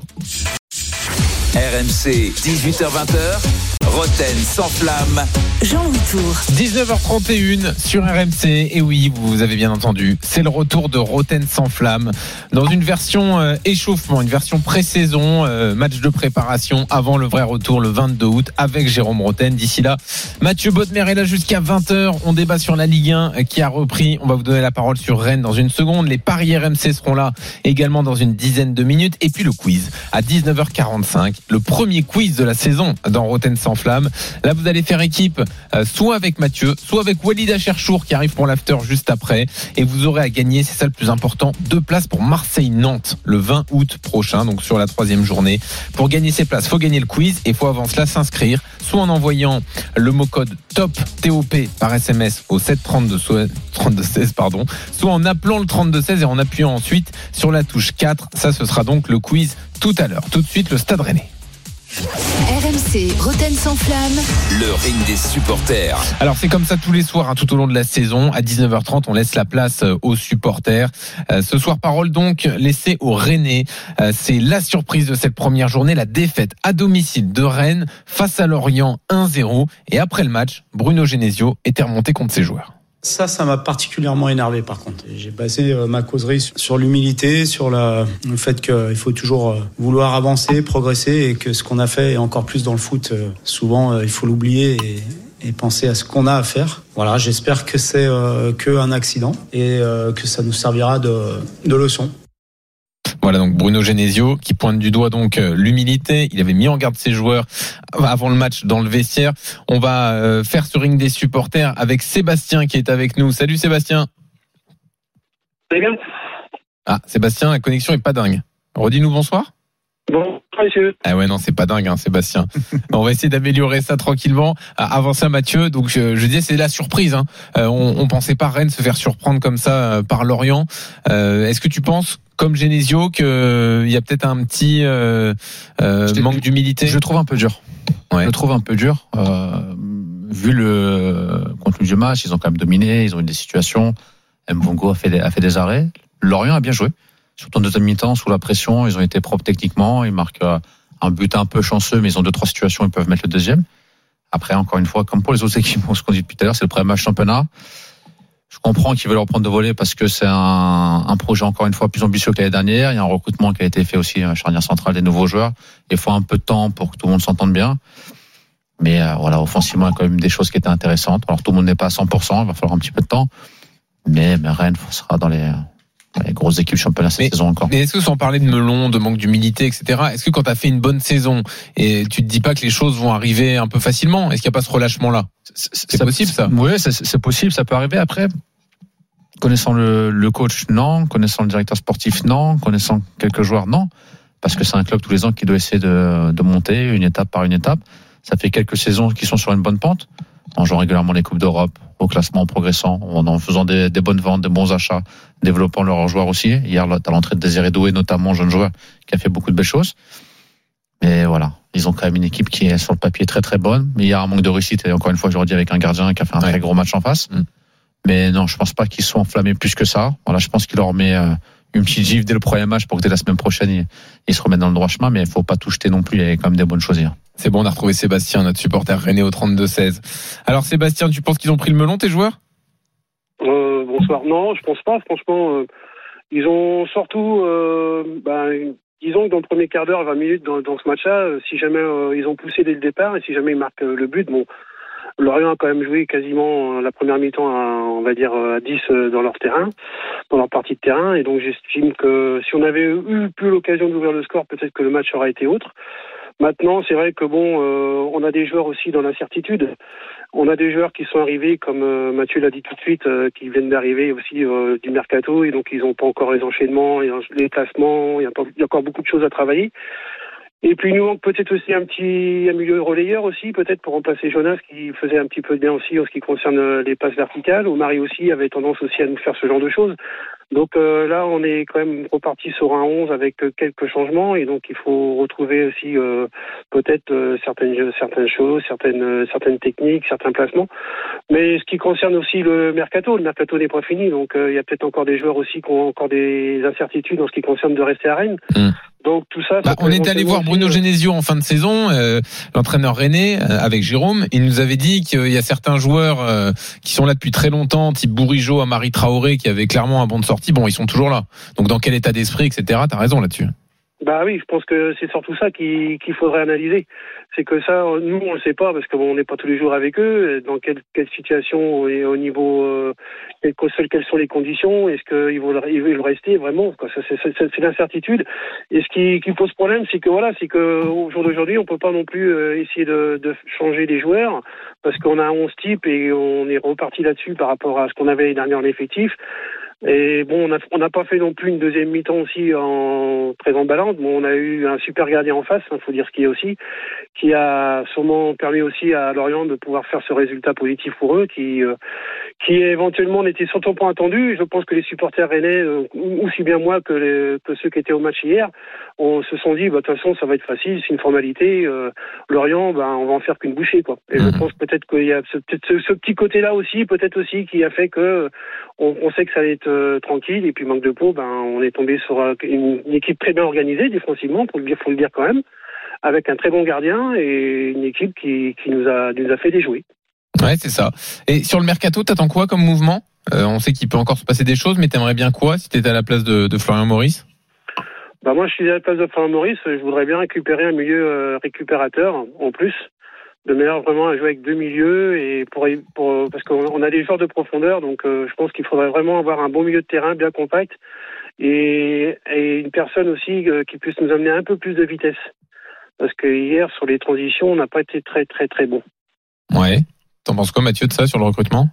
R M C, dix-huit heures vingt, Roten sans flamme. Jean-Louis Tour. dix-neuf heures trente et une sur R M C. Et oui, vous avez bien entendu, c'est le retour de Roten sans flamme dans une version euh, échauffement, une version pré-saison, euh, match de préparation avant le vrai retour le vingt-deux août avec Jérôme Roten. D'ici là, Mathieu Bodmer est là jusqu'à vingt heures. On débat sur la Ligue un qui a repris. On va vous donner la parole sur Rennes dans une seconde. Les paris R M C seront là également dans une dizaine de minutes. Et puis le quiz à dix-neuf heures quarante-cinq. Le premier quiz de la saison dans Roten sans flamme. Là, vous allez faire équipe euh, soit avec Mathieu, soit avec Walid Acherchour qui arrive pour l'after juste après. Et vous aurez à gagner, c'est ça le plus important, deux places pour Marseille-Nantes le vingt août prochain, donc sur la troisième journée. Pour gagner ces places, faut gagner le quiz et faut avant cela s'inscrire, soit en envoyant le mot code TOP T O P par S M S au sept trente-deux seize, pardon, soit en appelant le trente-deux seize et en appuyant ensuite sur la touche quatre. Ça, ce sera donc le quiz tout à l'heure. Tout de suite, le Stade Rennais. R M C, Roten sans flamme. Le ring des supporters. Alors c'est comme ça tous les soirs, hein, tout au long de la saison. À dix-neuf heures trente, on laisse la place aux supporters. Euh, ce soir, parole donc laissée aux Rennais. Euh, c'est la surprise de cette première journée, la défaite à domicile de Rennes face à Lorient un zéro. Et après le match, Bruno Genesio était remonté contre ses joueurs. Ça, ça m'a particulièrement énervé par contre. J'ai basé ma causerie sur l'humilité, sur la, le fait qu'il faut toujours vouloir avancer, progresser et que ce qu'on a fait, et encore plus dans le foot, souvent il faut l'oublier et, et penser à ce qu'on a à faire. Voilà, j'espère que c'est euh, qu'un accident et euh, que ça nous servira de, de leçon. Voilà donc Bruno Genesio qui pointe du doigt donc l'humilité. Il avait mis en garde ses joueurs avant le match dans le vestiaire. On va faire ce ring des supporters avec Sébastien qui est avec nous. Salut Sébastien. Très bien. Ah Sébastien, la connexion est pas dingue. Redis-nous bonsoir. Bonsoir monsieur. Ah ouais non c'est pas dingue hein, Sébastien. On va essayer d'améliorer ça tranquillement. Avant ça Mathieu, donc je, je disais c'est la surprise. Hein. Euh, on, on pensait pas Rennes se faire surprendre comme ça euh, par Lorient. Euh, est-ce que tu penses comme Genesio qu'il euh, y a peut-être un petit euh, euh, manque d'humilité? Je le trouve un peu dur. Ouais. Je le trouve un peu dur. Euh, vu le contenu du match, ils ont quand même dominé, ils ont eu des situations. Mbongo a fait des, a fait des arrêts. Lorient a bien joué. Surtout en deuxième mi-temps, sous la pression, ils ont été propres techniquement. Ils marquent un but un peu chanceux, mais ils ont deux, trois situations, ils peuvent mettre le deuxième. Après, encore une fois, comme pour les autres équipes, ce qu'on dit depuis tout à l'heure, c'est le premier match championnat. Je comprends qu'ils veulent reprendre de voler parce que c'est un, un projet encore une fois plus ambitieux que l'année dernière. Il y a un recrutement qui a été fait aussi, charnière centrale, des nouveaux joueurs. Il faut un peu de temps pour que tout le monde s'entende bien. Mais euh, voilà, offensivement, il y a quand même des choses qui étaient intéressantes. Alors tout le monde n'est pas à cent pour cent, il va falloir un petit peu de temps. Mais, mais Rennes sera dans les, dans les grosses équipes championnat cette mais, saison encore. Mais est-ce que sans parler de melon, de manque d'humilité, et cetera, est-ce que quand tu as fait une bonne saison et tu te dis pas que les choses vont arriver un peu facilement, est-ce qu'il n'y a pas ce relâchement-là? C'est, c'est ça, possible ça? Oui, c'est, c'est possible, ça peut arriver. Après, connaissant le, le coach, non. Connaissant le directeur sportif, non. Connaissant quelques joueurs, non. Parce que c'est un club tous les ans qui doit essayer de, de monter une étape par une étape. Ça fait quelques saisons qui sont sur une bonne pente, en jouant régulièrement les Coupes d'Europe, au classement, en progressant, en faisant des, des bonnes ventes, des bons achats, développant leurs joueurs aussi. Hier, t'as l'entrée de Désiré Doué, notamment, jeune joueur, qui a fait beaucoup de belles choses. Mais voilà, ils ont quand même une équipe qui est sur le papier très très bonne. Mais il y a un manque de réussite, et encore une fois, je le redis, avec un gardien qui a fait un ouais. très gros match en face. Mmh. Mais non, je pense pas qu'ils soient enflammés plus que ça. Voilà, je pense qu'il leur met euh, une petite gifle dès le premier match pour que dès la semaine prochaine, ils, ils se remettent dans le droit chemin. Mais il faut pas tout jeter non plus, il y a quand même des bonnes choses hier. C'est bon, on a retrouvé Sébastien, notre supporter rennais au trente-deux seize. Alors Sébastien, tu penses qu'ils ont pris le melon, tes joueurs? euh, Bonsoir. Non, je pense pas. Franchement, euh, ils ont surtout, euh, ben, disons que dans le premier quart d'heure, vingt minutes dans, dans ce match-là, euh, si jamais euh, ils ont poussé dès le départ et si jamais ils marquent euh, le but, bon, Lorient a quand même joué quasiment euh, la première mi-temps à, on va dire, à dix euh, dans leur terrain, dans leur partie de terrain. Et donc j'estime que si on avait eu plus l'occasion d'ouvrir le score, peut-être que le match aurait été autre. Maintenant, c'est vrai que bon, euh, on a des joueurs aussi dans l'incertitude. On a des joueurs qui sont arrivés, comme euh, Mathieu l'a dit tout de suite, euh, qui viennent d'arriver aussi euh, du mercato, et donc ils n'ont pas encore les enchaînements, les placements. Il y a, pas, il y a encore beaucoup de choses à travailler. Et puis il nous manque peut-être aussi un petit un milieu relayeur aussi, peut-être pour remplacer Jonas, qui faisait un petit peu de bien aussi en ce qui concerne les passes verticales. Omari aussi avait tendance aussi à nous faire ce genre de choses. Donc euh, là, on est quand même reparti sur un onze avec quelques changements, et donc il faut retrouver aussi euh, peut-être euh, certaines certaines choses, certaines euh, certaines techniques, certains placements. Mais ce qui concerne aussi le mercato, le mercato n'est pas fini, donc euh, il y a peut-être encore des joueurs aussi qui ont encore des incertitudes en ce qui concerne de rester à Rennes. Mmh. Donc tout ça. Bah, on est allé voir Bruno Genesio en fin de saison, euh, l'entraîneur rennais euh, avec Jérôme. Il nous avait dit qu'il y a certains joueurs euh, qui sont là depuis très longtemps, type Bourigeaud, Amari Traoré, qui avait clairement un bon de sortie. Bon, ils sont toujours là. Donc dans quel état d'esprit, et cetera. T'as raison là-dessus. Bah oui, je pense que c'est surtout ça qu'il, qu'il faudrait analyser. C'est que ça, nous, on le sait pas parce qu'on n'est pas tous les jours avec eux. Dans quelle, quelle situation et au niveau, euh, quelles, quelles sont les conditions? Est-ce qu'ils veulent, ils veulent rester vraiment? Quoi, ça, c'est, c'est, c'est l'incertitude. Et ce qui, qui pose problème, c'est que voilà, c'est que au jour d'aujourd'hui, on peut pas non plus euh, essayer de, de changer les joueurs parce qu'on a un onze type et on est reparti là-dessus par rapport à ce qu'on avait l'année dernière en effectif. Et bon, on n'a pas fait non plus une deuxième mi-temps aussi en très emballante. Bon, on a eu un super gardien en face, il hein, faut dire ce qu'il y a aussi, qui a sûrement permis aussi à Lorient de pouvoir faire ce résultat positif pour eux, qui euh, qui éventuellement n'était surtout pas attendu. Je pense que les supporters rennais, euh, aussi bien moi que, les, que ceux qui étaient au match hier, on se sont dit, bah, de toute façon, ça va être facile, c'est une formalité. Euh, Lorient, bah, on va en faire qu'une bouchée, quoi. Et mmh. je pense peut-être qu'il y a ce, ce, ce petit côté-là aussi, peut-être aussi, qui a fait que on, on sait que ça allait être euh, tranquille. Et puis manque de peau, ben, on est tombé sur une, une équipe très bien organisée défensivement, pour le dire, faut le dire quand même, avec un très bon gardien et une équipe qui, qui nous a, nous a fait déjouer. Ouais, c'est ça. Et sur le mercato, t'attends quoi comme mouvement? euh, On sait qu'il peut encore se passer des choses, mais t'aimerais bien quoi si t'étais à la place de, de Florian Maurice? Bah moi, je suis à la place de Florian Maurice. Je voudrais bien récupérer un milieu euh, récupérateur en plus, de manière vraiment à jouer avec deux milieux et pour, pour parce qu'on a des joueurs de profondeur, donc euh, je pense qu'il faudrait vraiment avoir un bon milieu de terrain bien compact et, et une personne aussi euh, qui puisse nous amener un peu plus de vitesse. Parce que hier sur les transitions, on n'a pas été très très très bon. Ouais. T'en penses quoi, Mathieu, de ça sur le recrutement?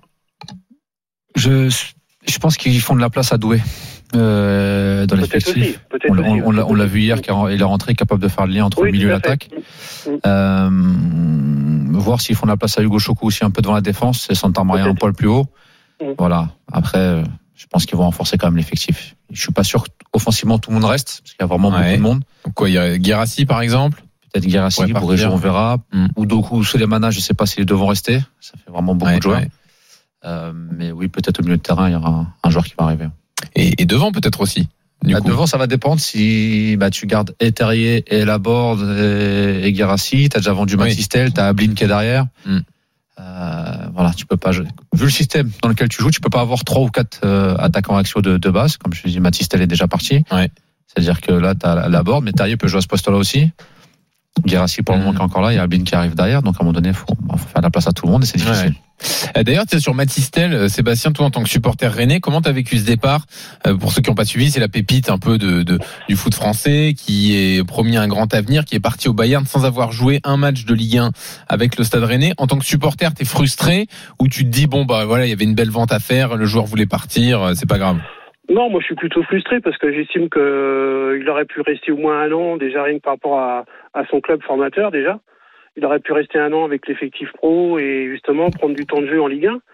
Je je pense qu'ils font de la place à Doué. Euh, dans l'effectif. On, on, on, on, l'a, on l'a vu hier, car il est rentré capable de faire le lien entre oui, le milieu et l'attaque. Euh, voir s'ils font de la place à Hugo Choukou aussi un peu devant la défense, c'est Santamaria un poil plus haut. Mm. Voilà. Après, je pense qu'ils vont renforcer quand même l'effectif. Je suis pas sûr qu'offensivement tout le monde reste, parce qu'il y a vraiment ouais. beaucoup de monde. Donc quoi, il y a Guérassi par exemple? Peut-être Guérassi, Bourigeaud, on verra. Mm. Ou Doku, Souleymana, je sais pas s'ils devront rester. Ça fait vraiment beaucoup ouais, de joueurs. Ouais. Euh, mais oui, peut-être au milieu de terrain, il y aura un, un joueur qui va arriver. Et, et devant peut-être aussi. Bah, devant, ça va dépendre si bah, tu gardes et Terrier et Laborde et, et Guérassi. T'as déjà vendu Matistel, oui. T'as Ablin qui est derrière. Mm. Euh, voilà, tu peux pas. Vu le système dans lequel tu joues, tu peux pas avoir trois ou quatre euh, attaquants axiaux de, de base. Comme je te dis, Mathys Tel est déjà parti. Ouais. C'est-à-dire que là, t'as la, la board, mais Terrier peut jouer à ce poste-là aussi. Guirassy pour le moment qui est encore là, il y a Albin qui arrive derrière, donc à un moment donné, il faut, faut faire la place à tout le monde et c'est difficile. Ouais. D'ailleurs, tu sais, sur Mathys Tel, Sébastien, toi en tant que supporter rennais, comment t'as vécu ce départ? Pour ceux qui n'ont pas suivi, c'est la pépite un peu de, de du foot français qui est promis un grand avenir, qui est parti au Bayern sans avoir joué un match de Ligue un avec le Stade Rennais. En tant que supporter, t'es frustré ou tu te dis bon bah voilà, il y avait une belle vente à faire, le joueur voulait partir, c'est pas grave? Non, moi je suis plutôt frustré parce que j'estime que euh, il aurait pu rester au moins un an, déjà rien que par rapport à, à son club formateur déjà. Il aurait pu rester un an avec l'effectif pro et justement prendre du temps de jeu en Ligue un.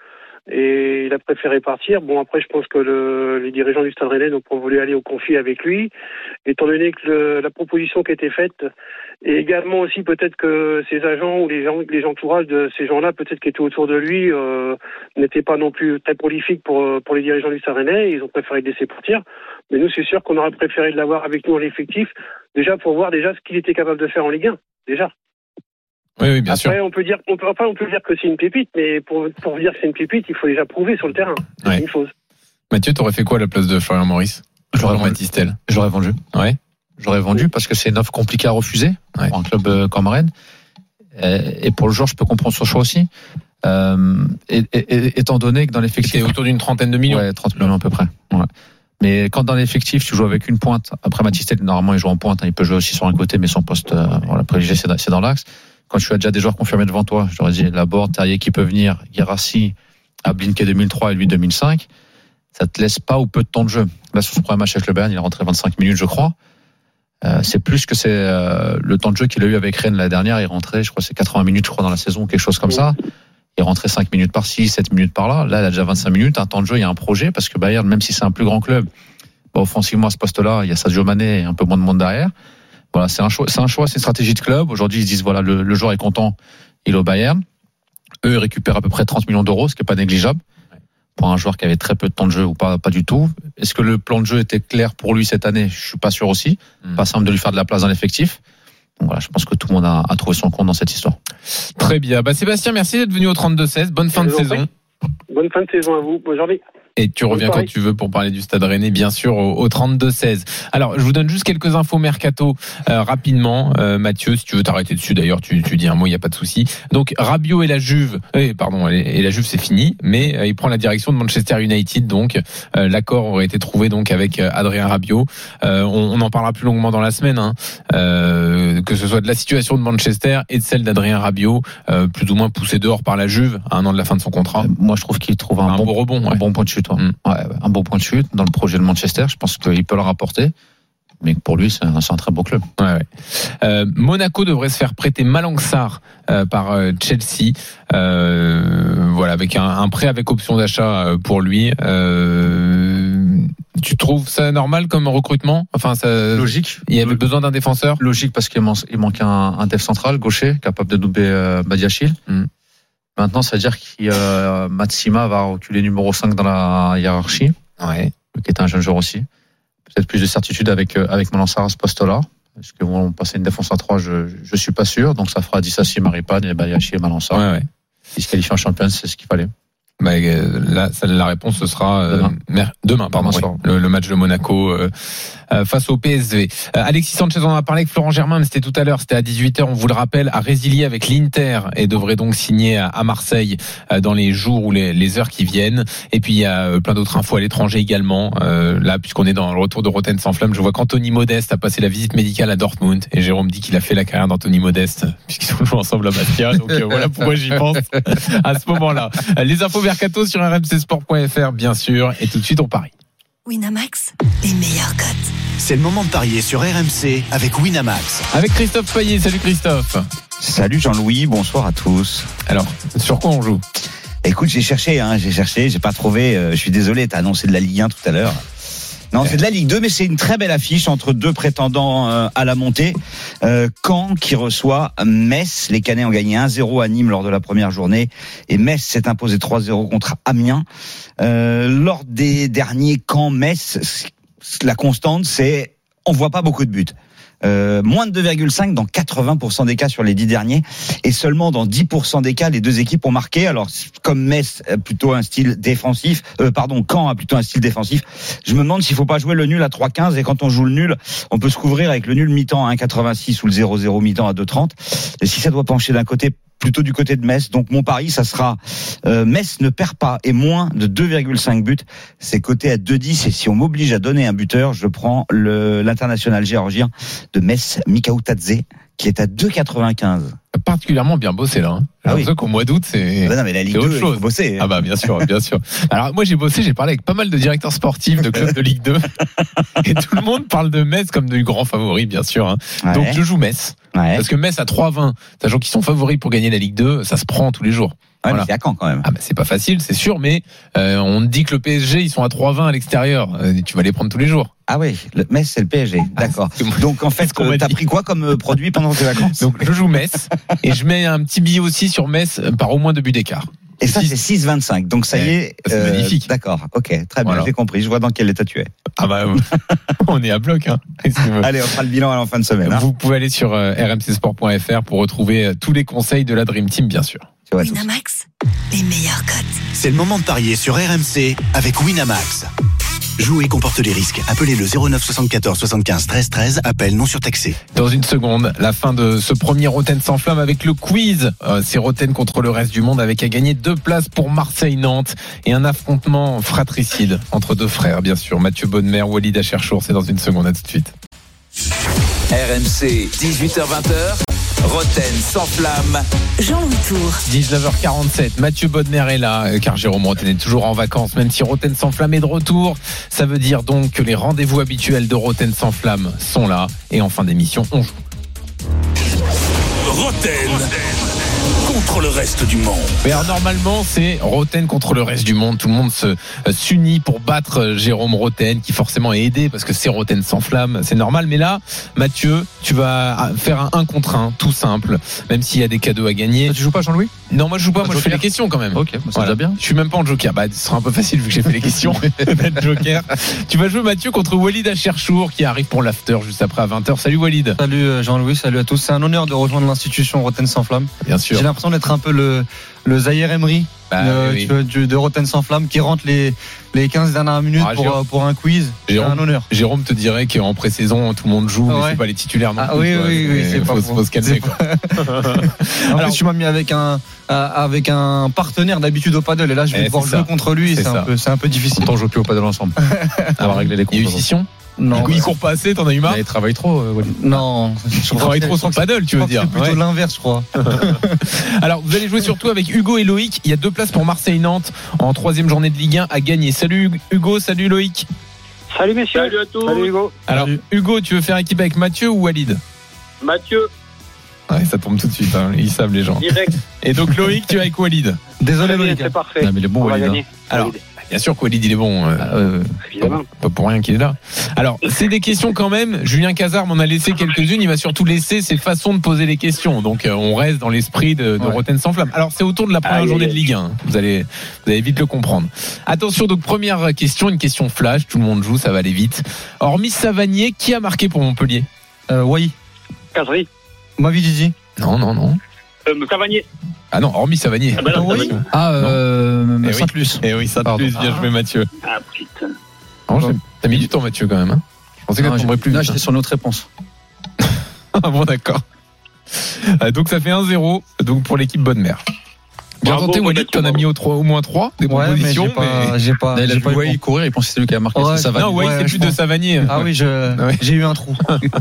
Et il a préféré partir. Bon, après, je pense que le, les dirigeants du Stade Rennais n'ont pas voulu aller au conflit avec lui, étant donné que le, la proposition qui a été faite, et également aussi peut-être que ses agents ou les gens, les entourages de ces gens-là, peut-être qui étaient autour de lui, euh, n'étaient pas non plus très prolifiques pour pour les dirigeants du Stade Rennais. Ils ont préféré le laisser partir. Mais nous, c'est sûr qu'on aurait préféré l'avoir avec nous en effectif, déjà pour voir déjà ce qu'il était capable de faire en Ligue un, déjà. Oui, oui, bien Après, sûr. on peut dire, on peut, enfin, on peut dire que c'est une pépite, mais pour, pour dire que c'est une pépite, il faut déjà prouver sur le terrain. C'est Ouais. une chose. Mathieu, t'aurais fait quoi à la place de Florian Maurice? J'aurais vendu. Mathys Tel. J'aurais vendu. Ouais. J'aurais vendu parce que c'est une offre compliquée à refuser ouais. pour un club euh, comme Rennes. Et, et pour le joueur, je peux comprendre son choix aussi. Euh, et, et, et, étant donné que dans l'effectif. C'était autour d'une trentaine de millions. Ouais, trente millions à peu près. Ouais. Mais quand dans l'effectif, tu joues avec une pointe, après Mathys Tel, normalement, il joue en pointe, hein, il peut jouer aussi sur un côté, mais son poste, euh, voilà, privilégié, c'est dans, c'est dans l'axe. Quand tu as déjà des joueurs confirmés devant toi, j'aurais dit Laborde, Terrier qui peut venir, Guirassy, Ablin qui est deux mille trois et lui deux mille cinq, ça te laisse pas ou peu de temps de jeu. Là, sur son premier match avec le Bayern, il est rentré vingt-cinq minutes, je crois. Euh, c'est plus que c'est euh, le temps de jeu qu'il a eu avec Rennes l'année dernière. Il est rentré, je crois, c'est quatre-vingts minutes, je crois, dans la saison, quelque chose comme ça. Il est rentré cinq minutes par-ci, sept minutes par-là. Là, il a déjà vingt-cinq minutes, un temps de jeu, il y a un projet, parce que Bayern, même si c'est un plus grand club, bah, offensivement, à ce poste-là, il y a Sadio Mané et un peu moins de monde derrière. Voilà, c'est un choix, c'est un choix, c'est une stratégie de club. Aujourd'hui, ils se disent, voilà, le, le joueur est content, il est au Bayern. Eux, ils récupèrent à peu près trente millions d'euros, ce qui est pas négligeable. Pour un joueur qui avait très peu de temps de jeu ou pas, pas du tout. Est-ce que le plan de jeu était clair pour lui cette année? Je suis pas sûr aussi. Mmh. Pas simple de lui faire de la place dans l'effectif. Donc voilà, je pense que tout le monde a, a trouvé son compte dans cette histoire. Très bien. Bah, Sébastien, merci d'être venu au trente-deux seize. Bonne fin de saison. Bonne fin de saison à vous. Bonne journée. Et tu reviens quand tu veux pour parler du Stade Rennais, bien sûr, au, au trente-deux seize. Alors, je vous donne juste quelques infos mercato euh, rapidement. Euh, Mathieu, si tu veux t'arrêter dessus, d'ailleurs, tu, tu dis un mot, il n'y a pas de souci. Donc, Rabiot et la Juve, eh, pardon, et, et la Juve, c'est fini, mais euh, il prend la direction de Manchester United. Donc, euh, l'accord aurait été trouvé donc avec euh, Adrien Rabiot. Euh, on, on en parlera plus longuement dans la semaine, hein, euh, que ce soit de la situation de Manchester et de celle d'Adrien Rabiot, euh, plus ou moins poussé dehors par la Juve à un an de la fin de son contrat. Moi, je trouve qu'il trouve un, un bon, bon rebond, un ouais. bon point de chute. Ouais. Mmh. Ouais, un bon point de chute dans le projet de Manchester. Je pense qu'il peut le rapporter. Mais pour lui, c'est un, c'est un très beau club. Ouais, ouais. Euh, Monaco devrait se faire prêter Malang Sarr euh, par euh, Chelsea. Euh, voilà, avec un, un prêt avec option d'achat euh, pour lui. Euh, tu trouves ça normal comme recrutement? Enfin, ça, logique. Il y avait besoin d'un défenseur. Logique parce qu'il manque, il manque un, un def central gaucher capable de doubler euh, Badiachil. Mm. Maintenant, ça veut dire que euh, Matsima va reculer numéro cinq dans la hiérarchie. Ouais. Qui est un jeune joueur aussi. Peut-être plus de certitude avec euh, avec Malang Sarr à ce poste-là. Est-ce qu'ils vont passer une défense à trois? Je je suis pas sûr. Donc ça fera Dissassi, Maripane et Badiachil et Malang Sarr. Ouais, ouais. Ils se qualifient en Champions, c'est ce qu'il fallait. Bah, euh, là, ça, la réponse ce sera euh, demain. Mer- demain, pardon, demain ouais. le, le match de Monaco euh, euh, face au P S V. Euh, Alexis Sanchez, on en a parlé avec Florent Germain, mais c'était tout à l'heure, c'était à dix-huit heures, on vous le rappelle, a résilié avec l'Inter et devrait donc signer à, à Marseille euh, dans les jours ou les, les heures qui viennent. Et puis il y a euh, plein d'autres infos à l'étranger également. Euh, là, puisqu'on est dans le retour de Rotten sans flamme, je vois qu'Anthony Modeste a passé la visite médicale à Dortmund et Jérôme dit qu'il a fait la carrière d'Anthony Modeste puisqu'ils ont joué ensemble à Bastia. Donc euh, voilà pourquoi j'y pense à ce moment-là. Les infos mercato sur r m c sport point f r bien sûr, et tout de suite on parie. Winamax, les meilleurs cotes. C'est le moment de parier sur R M C avec Winamax. Avec Christophe Payet, salut Christophe. Salut Jean-Louis, bonsoir à tous. Alors, sur quoi on joue? Écoute, j'ai cherché, hein, j'ai cherché, j'ai pas trouvé, euh, je suis désolé, t'as annoncé de la Ligue un tout à l'heure. Non, c'est de la Ligue deux, mais c'est une très belle affiche entre deux prétendants euh, à la montée. Euh, Caen qui reçoit Metz. Les Canets ont gagné un zéro à Nîmes lors de la première journée. Et Metz s'est imposé trois zéro contre Amiens. Euh, lors des derniers Caen-Metz, la constante, c'est on voit pas beaucoup de buts. Euh, moins de deux virgule cinq dans quatre-vingts pour cent des cas sur les dix derniers, et seulement dans dix pour cent des cas, les deux équipes ont marqué. Alors, comme Metz a plutôt un style défensif, euh, pardon, Caen a plutôt un style défensif, je me demande s'il faut pas jouer le nul à trois quinze, et quand on joue le nul, on peut se couvrir avec le nul mi-temps à un quatre-vingt-six ou le zéro zéro mi-temps à deux trente. Et si ça doit pencher d'un côté, plutôt du côté de Metz. Donc mon pari, ça sera euh, Metz ne perd pas et moins de deux virgule cinq buts. C'est coté à deux dix, et si on m'oblige à donner un buteur, je prends le l'international géorgien de Metz, Mikhail Tadze, qui est à deux quatre-vingt-quinze. Particulièrement bien bossé là. Hein. Ah oui. Qu'au mois d'août, c'est, bah non, mais la Ligue c'est autre deux, chose. Il faut bosser. Ah bah bien sûr, bien sûr. Alors moi j'ai bossé, j'ai parlé avec pas mal de directeurs sportifs de clubs de Ligue deux, et tout le monde parle de Metz comme du grand favori, bien sûr. Hein. Ouais. Donc je joue Metz, ouais. Parce que Metz à trois vingt, sachant qu'ils sont favoris pour gagner la Ligue deux, ça se prend tous les jours. Ouais, voilà. Mais c'est à Caen quand même. Ah bah c'est pas facile, c'est sûr, mais euh, on dit que le P S G ils sont à trois vingt à l'extérieur. Euh, tu vas les prendre tous les jours. Ah oui, le Metz c'est le P S G, d'accord. Ah, donc en fait, euh, t'as pris quoi comme produit pendant tes vacances? Donc je joue Metz et je mets un petit billet aussi sur Metz par au moins deux buts d'écart. Et ça c'est six vingt-cinq, donc ça y est. C'est euh, magnifique. D'accord, ok, très bien, voilà. J'ai compris. Je vois dans quel état tu es. Ah bah on est à bloc. Hein. Allez, on fera le bilan à la fin de semaine. Hein. Vous pouvez aller sur euh, r m c sport point f r pour retrouver euh, tous les conseils de la Dream Team, bien sûr. Winamax, les meilleurs cotes. C'est le moment de parier sur R M C avec Winamax. Jouer comporte les risques. Appelez le zéro neuf soixante-quatorze soixante-quinze treize treize. Appel non surtaxé. Dans une seconde, la fin de ce premier Roten sans flamme avec le quiz. Euh, c'est Roten contre le reste du monde avec à gagner deux places pour Marseille-Nantes et un affrontement fratricide entre deux frères, bien sûr. Mathieu Bonnemer, Walid Acherchour. C'est dans une seconde. À tout de suite. R M C, dix-huit heures vingt. Roten sans flamme. Jean-Louis Tour. dix-neuf heures quarante-sept. Mathieu Bodmer est là, car Jérôme Roten est toujours en vacances. Même si Roten sans flamme est de retour, ça veut dire donc que les rendez-vous habituels de Roten sans flamme sont là. Et en fin d'émission, on joue. Roten contre le reste du monde. Mais alors normalement c'est Roten contre le reste du monde. Tout le monde se euh, s'unit pour battre euh, Jérôme Roten, qui forcément est aidé parce que c'est Roten sans flamme, c'est normal. Mais là, Mathieu, tu vas faire un un contre un, tout simple, même s'il y a des cadeaux à gagner. Tu joues pas, Jean-Louis? Non, moi je joue pas, pas moi je joker. fais les questions quand même. Ok, bah, ça voilà. va bien. Je suis même pas en joker. Bah, ce sera un peu facile vu que j'ai fait les questions d'être joker. Tu vas jouer, Mathieu, contre Walid Acherchour qui arrive pour l'after juste après à vingt heures. Salut Walid. Salut Jean-Louis, salut à tous. C'est un honneur de rejoindre l'institution Roten sans flamme. Bien sûr. J'ai l'impression d'être un peu le, le Zahir Emery bah, euh, oui. tu, du, de Roten sans flamme qui rentre les, les quinze dernières minutes ah, pour, Jérôme, pour un quiz. C'est un honneur. Jérôme te dirait qu'en pré-saison, tout le monde joue, mais ouais. c'est pas les titulaires non ah, plus. Oui, quoi. oui, oui, c'est faut, pas faut, faut se calmer. Quoi. En Alors, plus, tu m'as mis avec un, avec un partenaire d'habitude au paddle, et là, je vais eh, devoir jouer ça. contre lui, c'est, c'est, un peu, c'est un peu difficile. Autant jouer plus au paddle ensemble. On va régler les comptes. Il y a eu scission? Non, il court pas assez, t'en as eu marre? Il travaille trop. Euh, ouais. Non, il travaille trop sur le paddle, tu veux dire? C'est plutôt ouais. l'inverse, je crois. Alors, vous allez jouer surtout avec Hugo et Loïc. Il y a deux places pour Marseille-Nantes en troisième journée de Ligue un à gagner. Salut Hugo, salut Loïc. Salut messieurs. Salut à tous. Salut Hugo. Alors, salut. Hugo, tu veux faire équipe avec Mathieu ou Walid? Mathieu. Ouais, ça tombe tout de suite, hein. Ils savent les gens. Direct. Et donc Loïc, tu es avec Walid. Désolé bien, Loïc. C'est parfait. Non, mais il est bon, On Walid. va gagner. Alors, bien sûr que Walid il est bon. Euh, euh, Évidemment. Pas, pas pour rien qu'il est là. Alors, c'est des questions quand même. Julien Cazard m'en a laissé quelques-unes. Il va surtout laisser ses façons de poser les questions. Donc, euh, on reste dans l'esprit de, de ouais. Roten sans flamme. Alors, c'est autour de la première ah, journée de Ligue un. Vous allez, vous allez vite le comprendre. Attention, donc première question, une question flash. Tout le monde joue, ça va aller vite. Hormis Savanier, qui a marqué pour Montpellier? euh, Wai. Casery. Mavididi. Non, non, non. Euh, Savanier. Ah non, hormis Savanier. Ah, bah non, oui. ah euh, eh Saint-Luce. Eh oui, Saint-Luce, bien ah. joué Mathieu. Ah putain. Non, j'ai... T'as mis du temps Mathieu quand même. Hein, je pensais que tu tomberais plus vite. Là, j'étais sur notre réponse. Ah bon, d'accord. Euh, donc ça fait un zéro donc pour l'équipe Bonne-Mère. Bien tenté, Walid, t'en as mis au, trois, au moins trois des ouais, propositions. Mais j'ai pas, mais... j'ai pas, là, il a j'ai vu pas Wai courir, il pensait que c'est lui qui a marqué. Ouais, c'est Savanier. Non, Wai, ouais, c'est plus pense... de Savanier. Ah oui, je... ouais. j'ai eu un trou.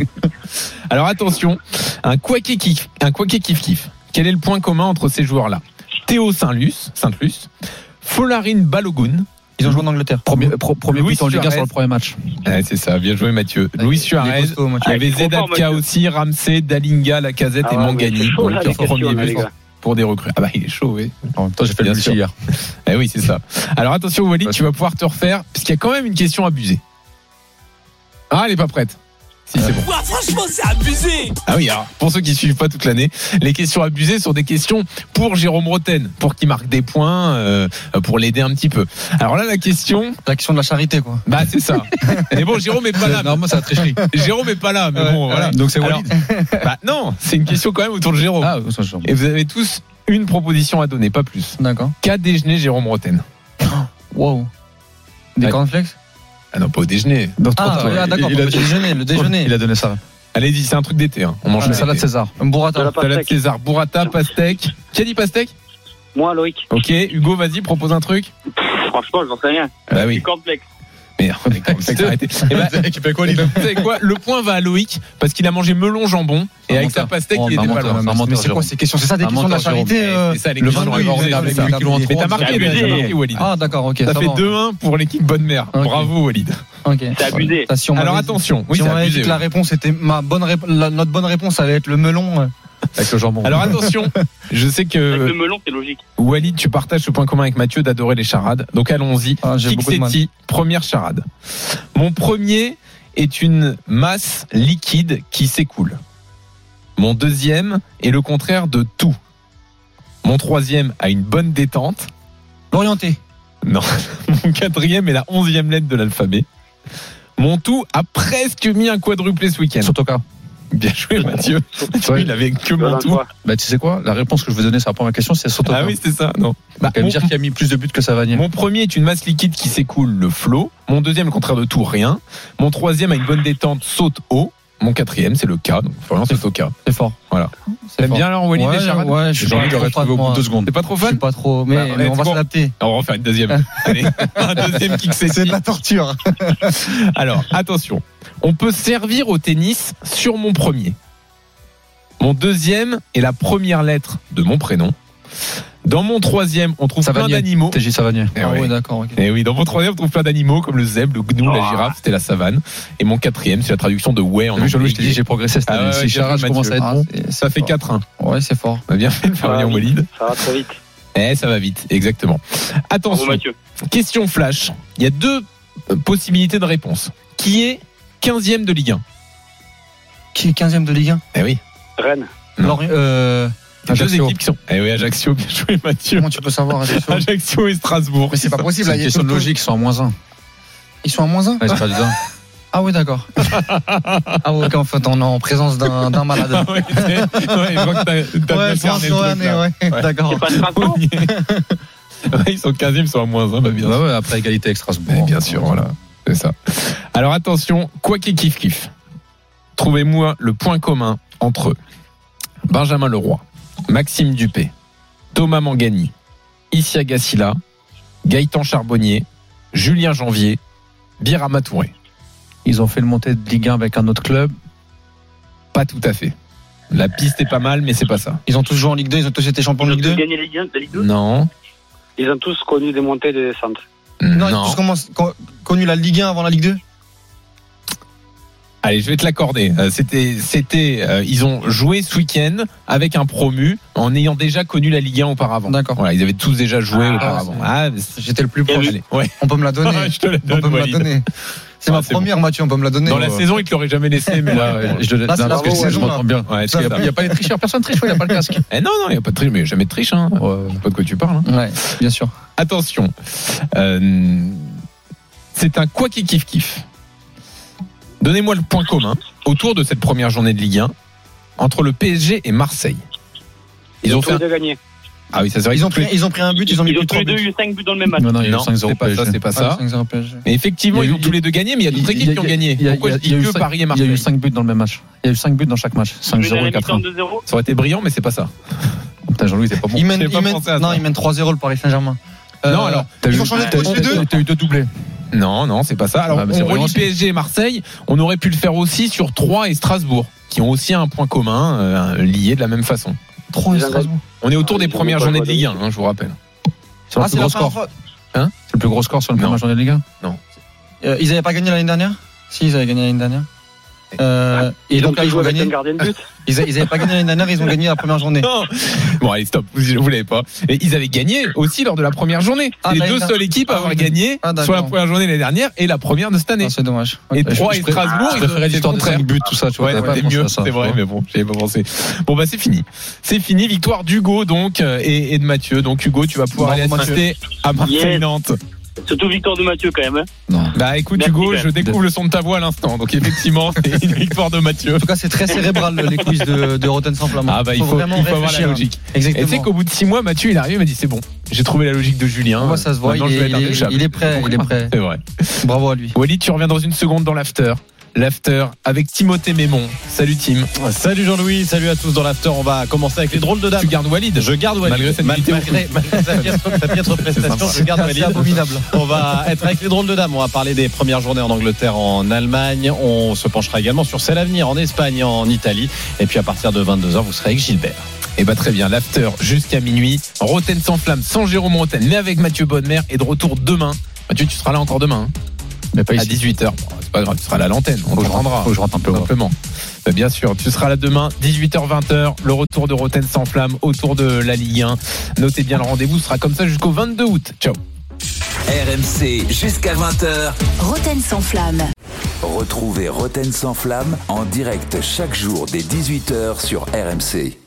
Alors attention, un quaqué kiff, un quaqué kiff kiff. Quel est le point commun entre ces joueurs-là? Théo Saint-Luce, Saint-Luce, Folarine Balogun. Ils ont joué en Angleterre. Premier, pro, premier but en Ligue un sur le premier match. Ouais, c'est ça, bien joué Mathieu. Ouais, Luis Suarez, il y avait Zedatka aussi, Ramsey, Dalinga, Lacazette ah, et Mangani. Chaud, là, les premier but pour des recrues. Ah bah il est chaud, oui. En même temps, j'ai fait le multi hier. Eh oui, c'est ça. Alors attention Walid, ouais. tu vas pouvoir te refaire, parce qu'il y a quand même une question abusée. Ah, elle est pas prête. Si, c'est bon. Ouah, franchement, c'est abusé. Ah oui, alors, pour ceux qui suivent pas toute l'année, les questions abusées sont des questions pour Jérôme Roten, pour qu'il marque des points, euh, pour l'aider un petit peu. Alors là, la question... La question de la charité, quoi. Bah, c'est ça. Mais bon, Jérôme est pas là. Non, moi, c'est la tricherie. Jérôme est pas là, mais Ouais, bon, voilà. ouais. Donc, c'est Walid. Alors, bah, non, c'est une question quand même autour de Jérôme. Ah, ça, je... Et vous avez tous une proposition à donner, pas plus. D'accord. Qu'a déjeuné Jérôme Roten? Wow. Des Ouais. cornflakes? Ah non, pas au déjeuner. Donc, trop Ah, tard. oui, ah, d'accord, Il le a- déjeuner, le déjeuner. Il a donné ça. Allez-y, c'est un truc d'été. Hein. On mange Ah, une Une salade César. Un burrata. Salade César, burrata, pastèque. Qui a dit pastèque? Moi, Loïc. Ok, Hugo, vas-y, propose un truc. Franchement, j'en sais rien. Bah oui. Du cornflakes. Mais arrêtez. Eh ben, Qui fait quoi, eh ben, vous savez quoi? Le point va à Loïc parce qu'il a mangé melon jambon et Un avec menteur. sa pastèque, Oh, il un était pas menteur, loin. un menteur, Mais c'est quoi Jérôme. ces questions? C'est ça des Un questions de la menteur, charité Jérôme. euh, C'est ça, les le questions vingouille, accordées c'est avec ça. huit kilos en Mais trop. t'as marqué, C'est mais abusé. t'as marqué, Walid. Ah, d'accord, ok. Ça fait va. deux un pour l'équipe Bonne Mère. Ok. Bravo, Walid. Ok. C'est abusé. Ça, si on Alors m'avait- attention, oui, si c'est on m'avait dit abusé. que la oui. réponse était ma bonne réponse, notre bonne réponse allait être le melon. euh, Avec le jambon. Alors attention, je sais Avec le que melon, c'est logique. Walid, tu partages ce point commun avec Mathieu d'adorer les charades. Donc allons-y. Ah, j'ai beaucoup de mal. Fixetti, première charade. Mon premier est une masse liquide qui s'écoule. Mon deuxième est le contraire de tout. Mon troisième a une bonne détente. L'orienté. Non. Mon quatrième est la onzième lettre de l'alphabet. Mon tout a presque mis un quadruplé ce week-end. Sotoka. Bien joué, Mathieu. Ouais. Il avait que Voilà, mon tout. toi. Bah, tu sais quoi? La réponse que je vais donner sur la première question, c'est Sotoka. Ah oui, c'est ça. Non. Bah, Ça veut mon, dire qu'il a mis plus de buts que Savanier. mon premier est une masse liquide qui s'écoule, le flot. Mon deuxième, le contraire de tout, rien. Mon troisième a une bonne détente, saute haut. Mon quatrième, c'est le K. Donc, Florian, c'est au K. C'est fort. Voilà. C'est T'aimes fort. bien alors, Walid, Ouais, les charades? ouais, je suis J'ai envie de pas le trop fan, retrouver au bout moi. de deux secondes. T'es pas trop Je fan? suis pas trop, mais, Bah, mais let's on va go. s'adapter. On va en faire une deuxième. Allez, un deuxième kick C'est de la torture. Alors, attention. On peut servir au tennis sur mon premier. Mon deuxième est la première lettre de mon prénom. Dans mon troisième, on trouve Savanier. plein d'animaux. T J Savanier. Eh Ah oui. ouais, d'accord, ok. Et oui, dans mon troisième, on trouve plein d'animaux comme le zèbre, le gnou, la girafe, c'était la savane. Et mon quatrième, c'est la traduction de ouais en T'as vu, Jean-Louis, anglais. je t'ai dit, j'ai progressé cette Ah année. ouais, Si ouais, Charade, je bien commence à être Ah, bon. c'est- Ça c'est fait fort. quatre un. Ouais, c'est fort. On a bien fait de faire Ça va venir vite. Walid. Ça va très vite. Eh, ça va vite, exactement. Bravo, Attention, Mathieu. question flash. Il y a deux euh, possibilités de réponse. Qui est quinzième de Ligue un? Qui est quinzième de Ligue un? Eh oui. Rennes. Non. Lorient- euh, Deux Ajaccio. équipes qui sont. Eh oui, Ajaccio, bien joué Mathieu. Comment tu peux savoir Ajaccio? Ajaccio et Strasbourg. Mais c'est pas possible. C'est là, une il y a question de tout- logique, ils sont à moins un. Ils sont à moins un? Ouais, c'est pas du tout. Ah oui, d'accord. Ah ouais, ok, en fait, on est en présence d'un d'un malade. Ah ouais, c'est- ouais, je vois que t'as- t'as Ouais, bien je cerné pense, le ouais, truc, mais là. ouais, Ouais. d'accord. C'est pas Strasbourg. Ouais, ils sont quinzième, ils sont à moins un, bah bien Bah sûr. ouais, après égalité avec Strasbourg. Eh bien sûr, voilà. C'est ça. Alors attention, quoi qu'il kiff kiff. Trouvez-moi le point commun entre Benjamin Leroy, Maxime Dupé, Thomas Mangani, Isia Gassila, Gaëtan Charbonnier, Julien Janvier, Birama Touré. Ils ont fait le montée de Ligue un avec un autre club. Pas tout à fait. La piste est pas mal, mais c'est pas ça. Ils ont tous joué en Ligue deux, ils ont tous été champions de Ils ont Ligue tous deux. gagné la Ligue un, la Ligue deux. Non. Ils ont tous connu des montées et des descentes. Non, ils ont tous commencé- con- connu la Ligue un avant la Ligue deux. Allez, je vais te l'accorder. Euh, C'était, c'était, euh, ils ont joué ce week-end avec un promu en ayant déjà connu la Ligue un auparavant. D'accord. Voilà, ils avaient tous déjà joué Ah, auparavant. c'est- Ah, J'étais le plus proche. allez, ouais. On peut me la donner. Je te la On donne, peut me la Walid. donner. C'est Ah, ma c'est première, Mathieu, on peut me la donner. Dans la Ouais. saison, ils te l'auraient jamais laissé, mais là, Ouais, ouais. je le- Là, c'est non, la parce que vraie je saison, m'entends bien. Ouais, Il n'y a pas les tricheurs, personne triche, il n'y a pas le casque. Eh non, non, il n'y a pas de triche, mais jamais de triche, hein. Ouais. Je sais pas de quoi tu parles, hein. Ouais, bien sûr. Attention. Euh, c'est un quoi qui kiff kiff. Donnez-moi le point commun autour de cette première journée de Ligue un entre le P S G et Marseille. Ils, Ils ont ont fait tous un... les deux gagné. Ah oui, ça c'est vrai. Ils ont pris, ils ont pris un but, ils ont mis Ils plus ont de tous les trois deux buts. eu cinq buts dans le même match. Non, non, il y a eu Non, cinq zéro c'est pas P S G. ça, c'est pas Ah, ça. cinq zéro P S G. Mais effectivement, Il y a ils ont eu- tous les deux gagné, mais il y a d'autres équipes qui ont gagné. Il y a- Pourquoi je il y a dis eu que cinq- Paris et Il y a Marseille? eu cinq buts dans le même match. Il y a eu cinq buts dans chaque match. cinq zéro et quatre un. deux zéro. Ça aurait été brillant, mais c'est pas ça. Putain, Jean-Louis, t'es pas bon. Ils mènent, J'ai ils pas mènent- pensé à ça. non, ils mènent trois zéro le Paris Saint-Germain. Non, alors, T'as ils eu- ont changé de t'as coach eu- les deux. T'as eu deux doublés. non, non, c'est pas ça. Alors, Ah, bah, c'est on brillant relie aussi. P S G et Marseille. On aurait pu le faire aussi sur Troyes et Strasbourg, qui ont aussi un point commun euh, lié de la même façon. trois et Strasbourg. On est autour Ah, des ils ont premières pas journées le de Ligue un, hein, je vous rappelle. C'est le Ah, plus c'est la gros première score. fois. Hein C'est le plus gros score sur le Non. premier journée de Ligue un. Euh, Ils avaient pas gagné l'année dernière? Si, ils avaient gagné l'année dernière. Euh, et Ils donc ont là, ils joué ont avec gagné. un gardien de but. Ils, a- ils avaient pas gagné l'année dernière, ils ont gagné la première journée. Non. Bon, allez, stop. Vous, vous l'avez pas. Et ils avaient gagné aussi lors de la première journée. Ah, C'est les l'année deux dernière. seules équipes à Ah, avoir oui. gagné Ah, d'accord. sur la première journée l'année dernière et la première de cette année. Ah, c'est dommage. Et Ouais, Troyes je- et je préfère- Strasbourg, je ils préférais ont- l'histoire c'est de le contraire. cinq buts, tout ça, tu vois. Ouais, t'avais pas c'était pensé mieux. à ça, C'est vrai, tu vois. mais bon, j'avais pas pensé. Bon, bah, c'est fini. C'est fini. Victoire d'Hugo, donc, euh, et, et de Mathieu. Donc, Hugo, tu vas pouvoir Bravo, aller assister à Marseille-Nantes. Surtout victoire de Mathieu quand même. Hein. Non. Bah, écoute, Merci, Hugo, quand je même. découvre le son de ta voix à l'instant. Donc, effectivement, c'est une victoire de Mathieu. En tout cas, c'est très cérébral les quiz de, de Rotten sans flamme. Ah bah il faut, vraiment il faut avoir la réfléchir. logique. Exactement. Et tu sais qu'au bout de six mois, Mathieu il est arrivé, il m'a dit c'est bon, j'ai trouvé la logique de Julien. Moi, ça se voit, Maintenant, il je vais est, être il est- intouchable. il est prêt, il est prêt. C'est vrai. Bravo à lui. Walid, tu reviens dans une seconde dans l'after. L'after avec Timothée Mémon. Salut Tim. Salut Jean-Louis, salut à tous dans l'after. On va commencer avec les drôles de dames. Tu gardes Walid. Je garde Walid. Malgré sa Mal- nullité au malgré, foot. malgré sa piètre, sa piètre prestation, je garde Walid. C'est abominable. On va être avec les drôles de dames. On va parler des premières journées en Angleterre, en Allemagne. On se penchera également sur C'est l'avenir en Espagne, en Italie. Et puis à partir de vingt-deux heures, vous serez avec Gilbert. Et bah très bien, l'after jusqu'à minuit. Roten sans flamme, sans Jérôme Roten, mais avec Mathieu Bonnemer et de retour demain. Mathieu, tu seras là encore demain. Hein Mais pas à ici. dix-huit heures. Bon, c'est pas grave, tu seras là à l'antenne. On Faut te que je rentre- rendra. faut que je rentre un peu, Tout ouais. simplement. Bah, bien sûr, tu seras là demain, dix-huit heures vingt heures, le retour de Roten sans flamme autour de la Ligue un. Notez bien le rendez-vous, ce sera comme ça jusqu'au vingt-deux août. Ciao. R M C jusqu'à vingt heures. Roten sans flamme. Retrouvez Roten sans flamme en direct chaque jour dès dix-huit heures sur R M C.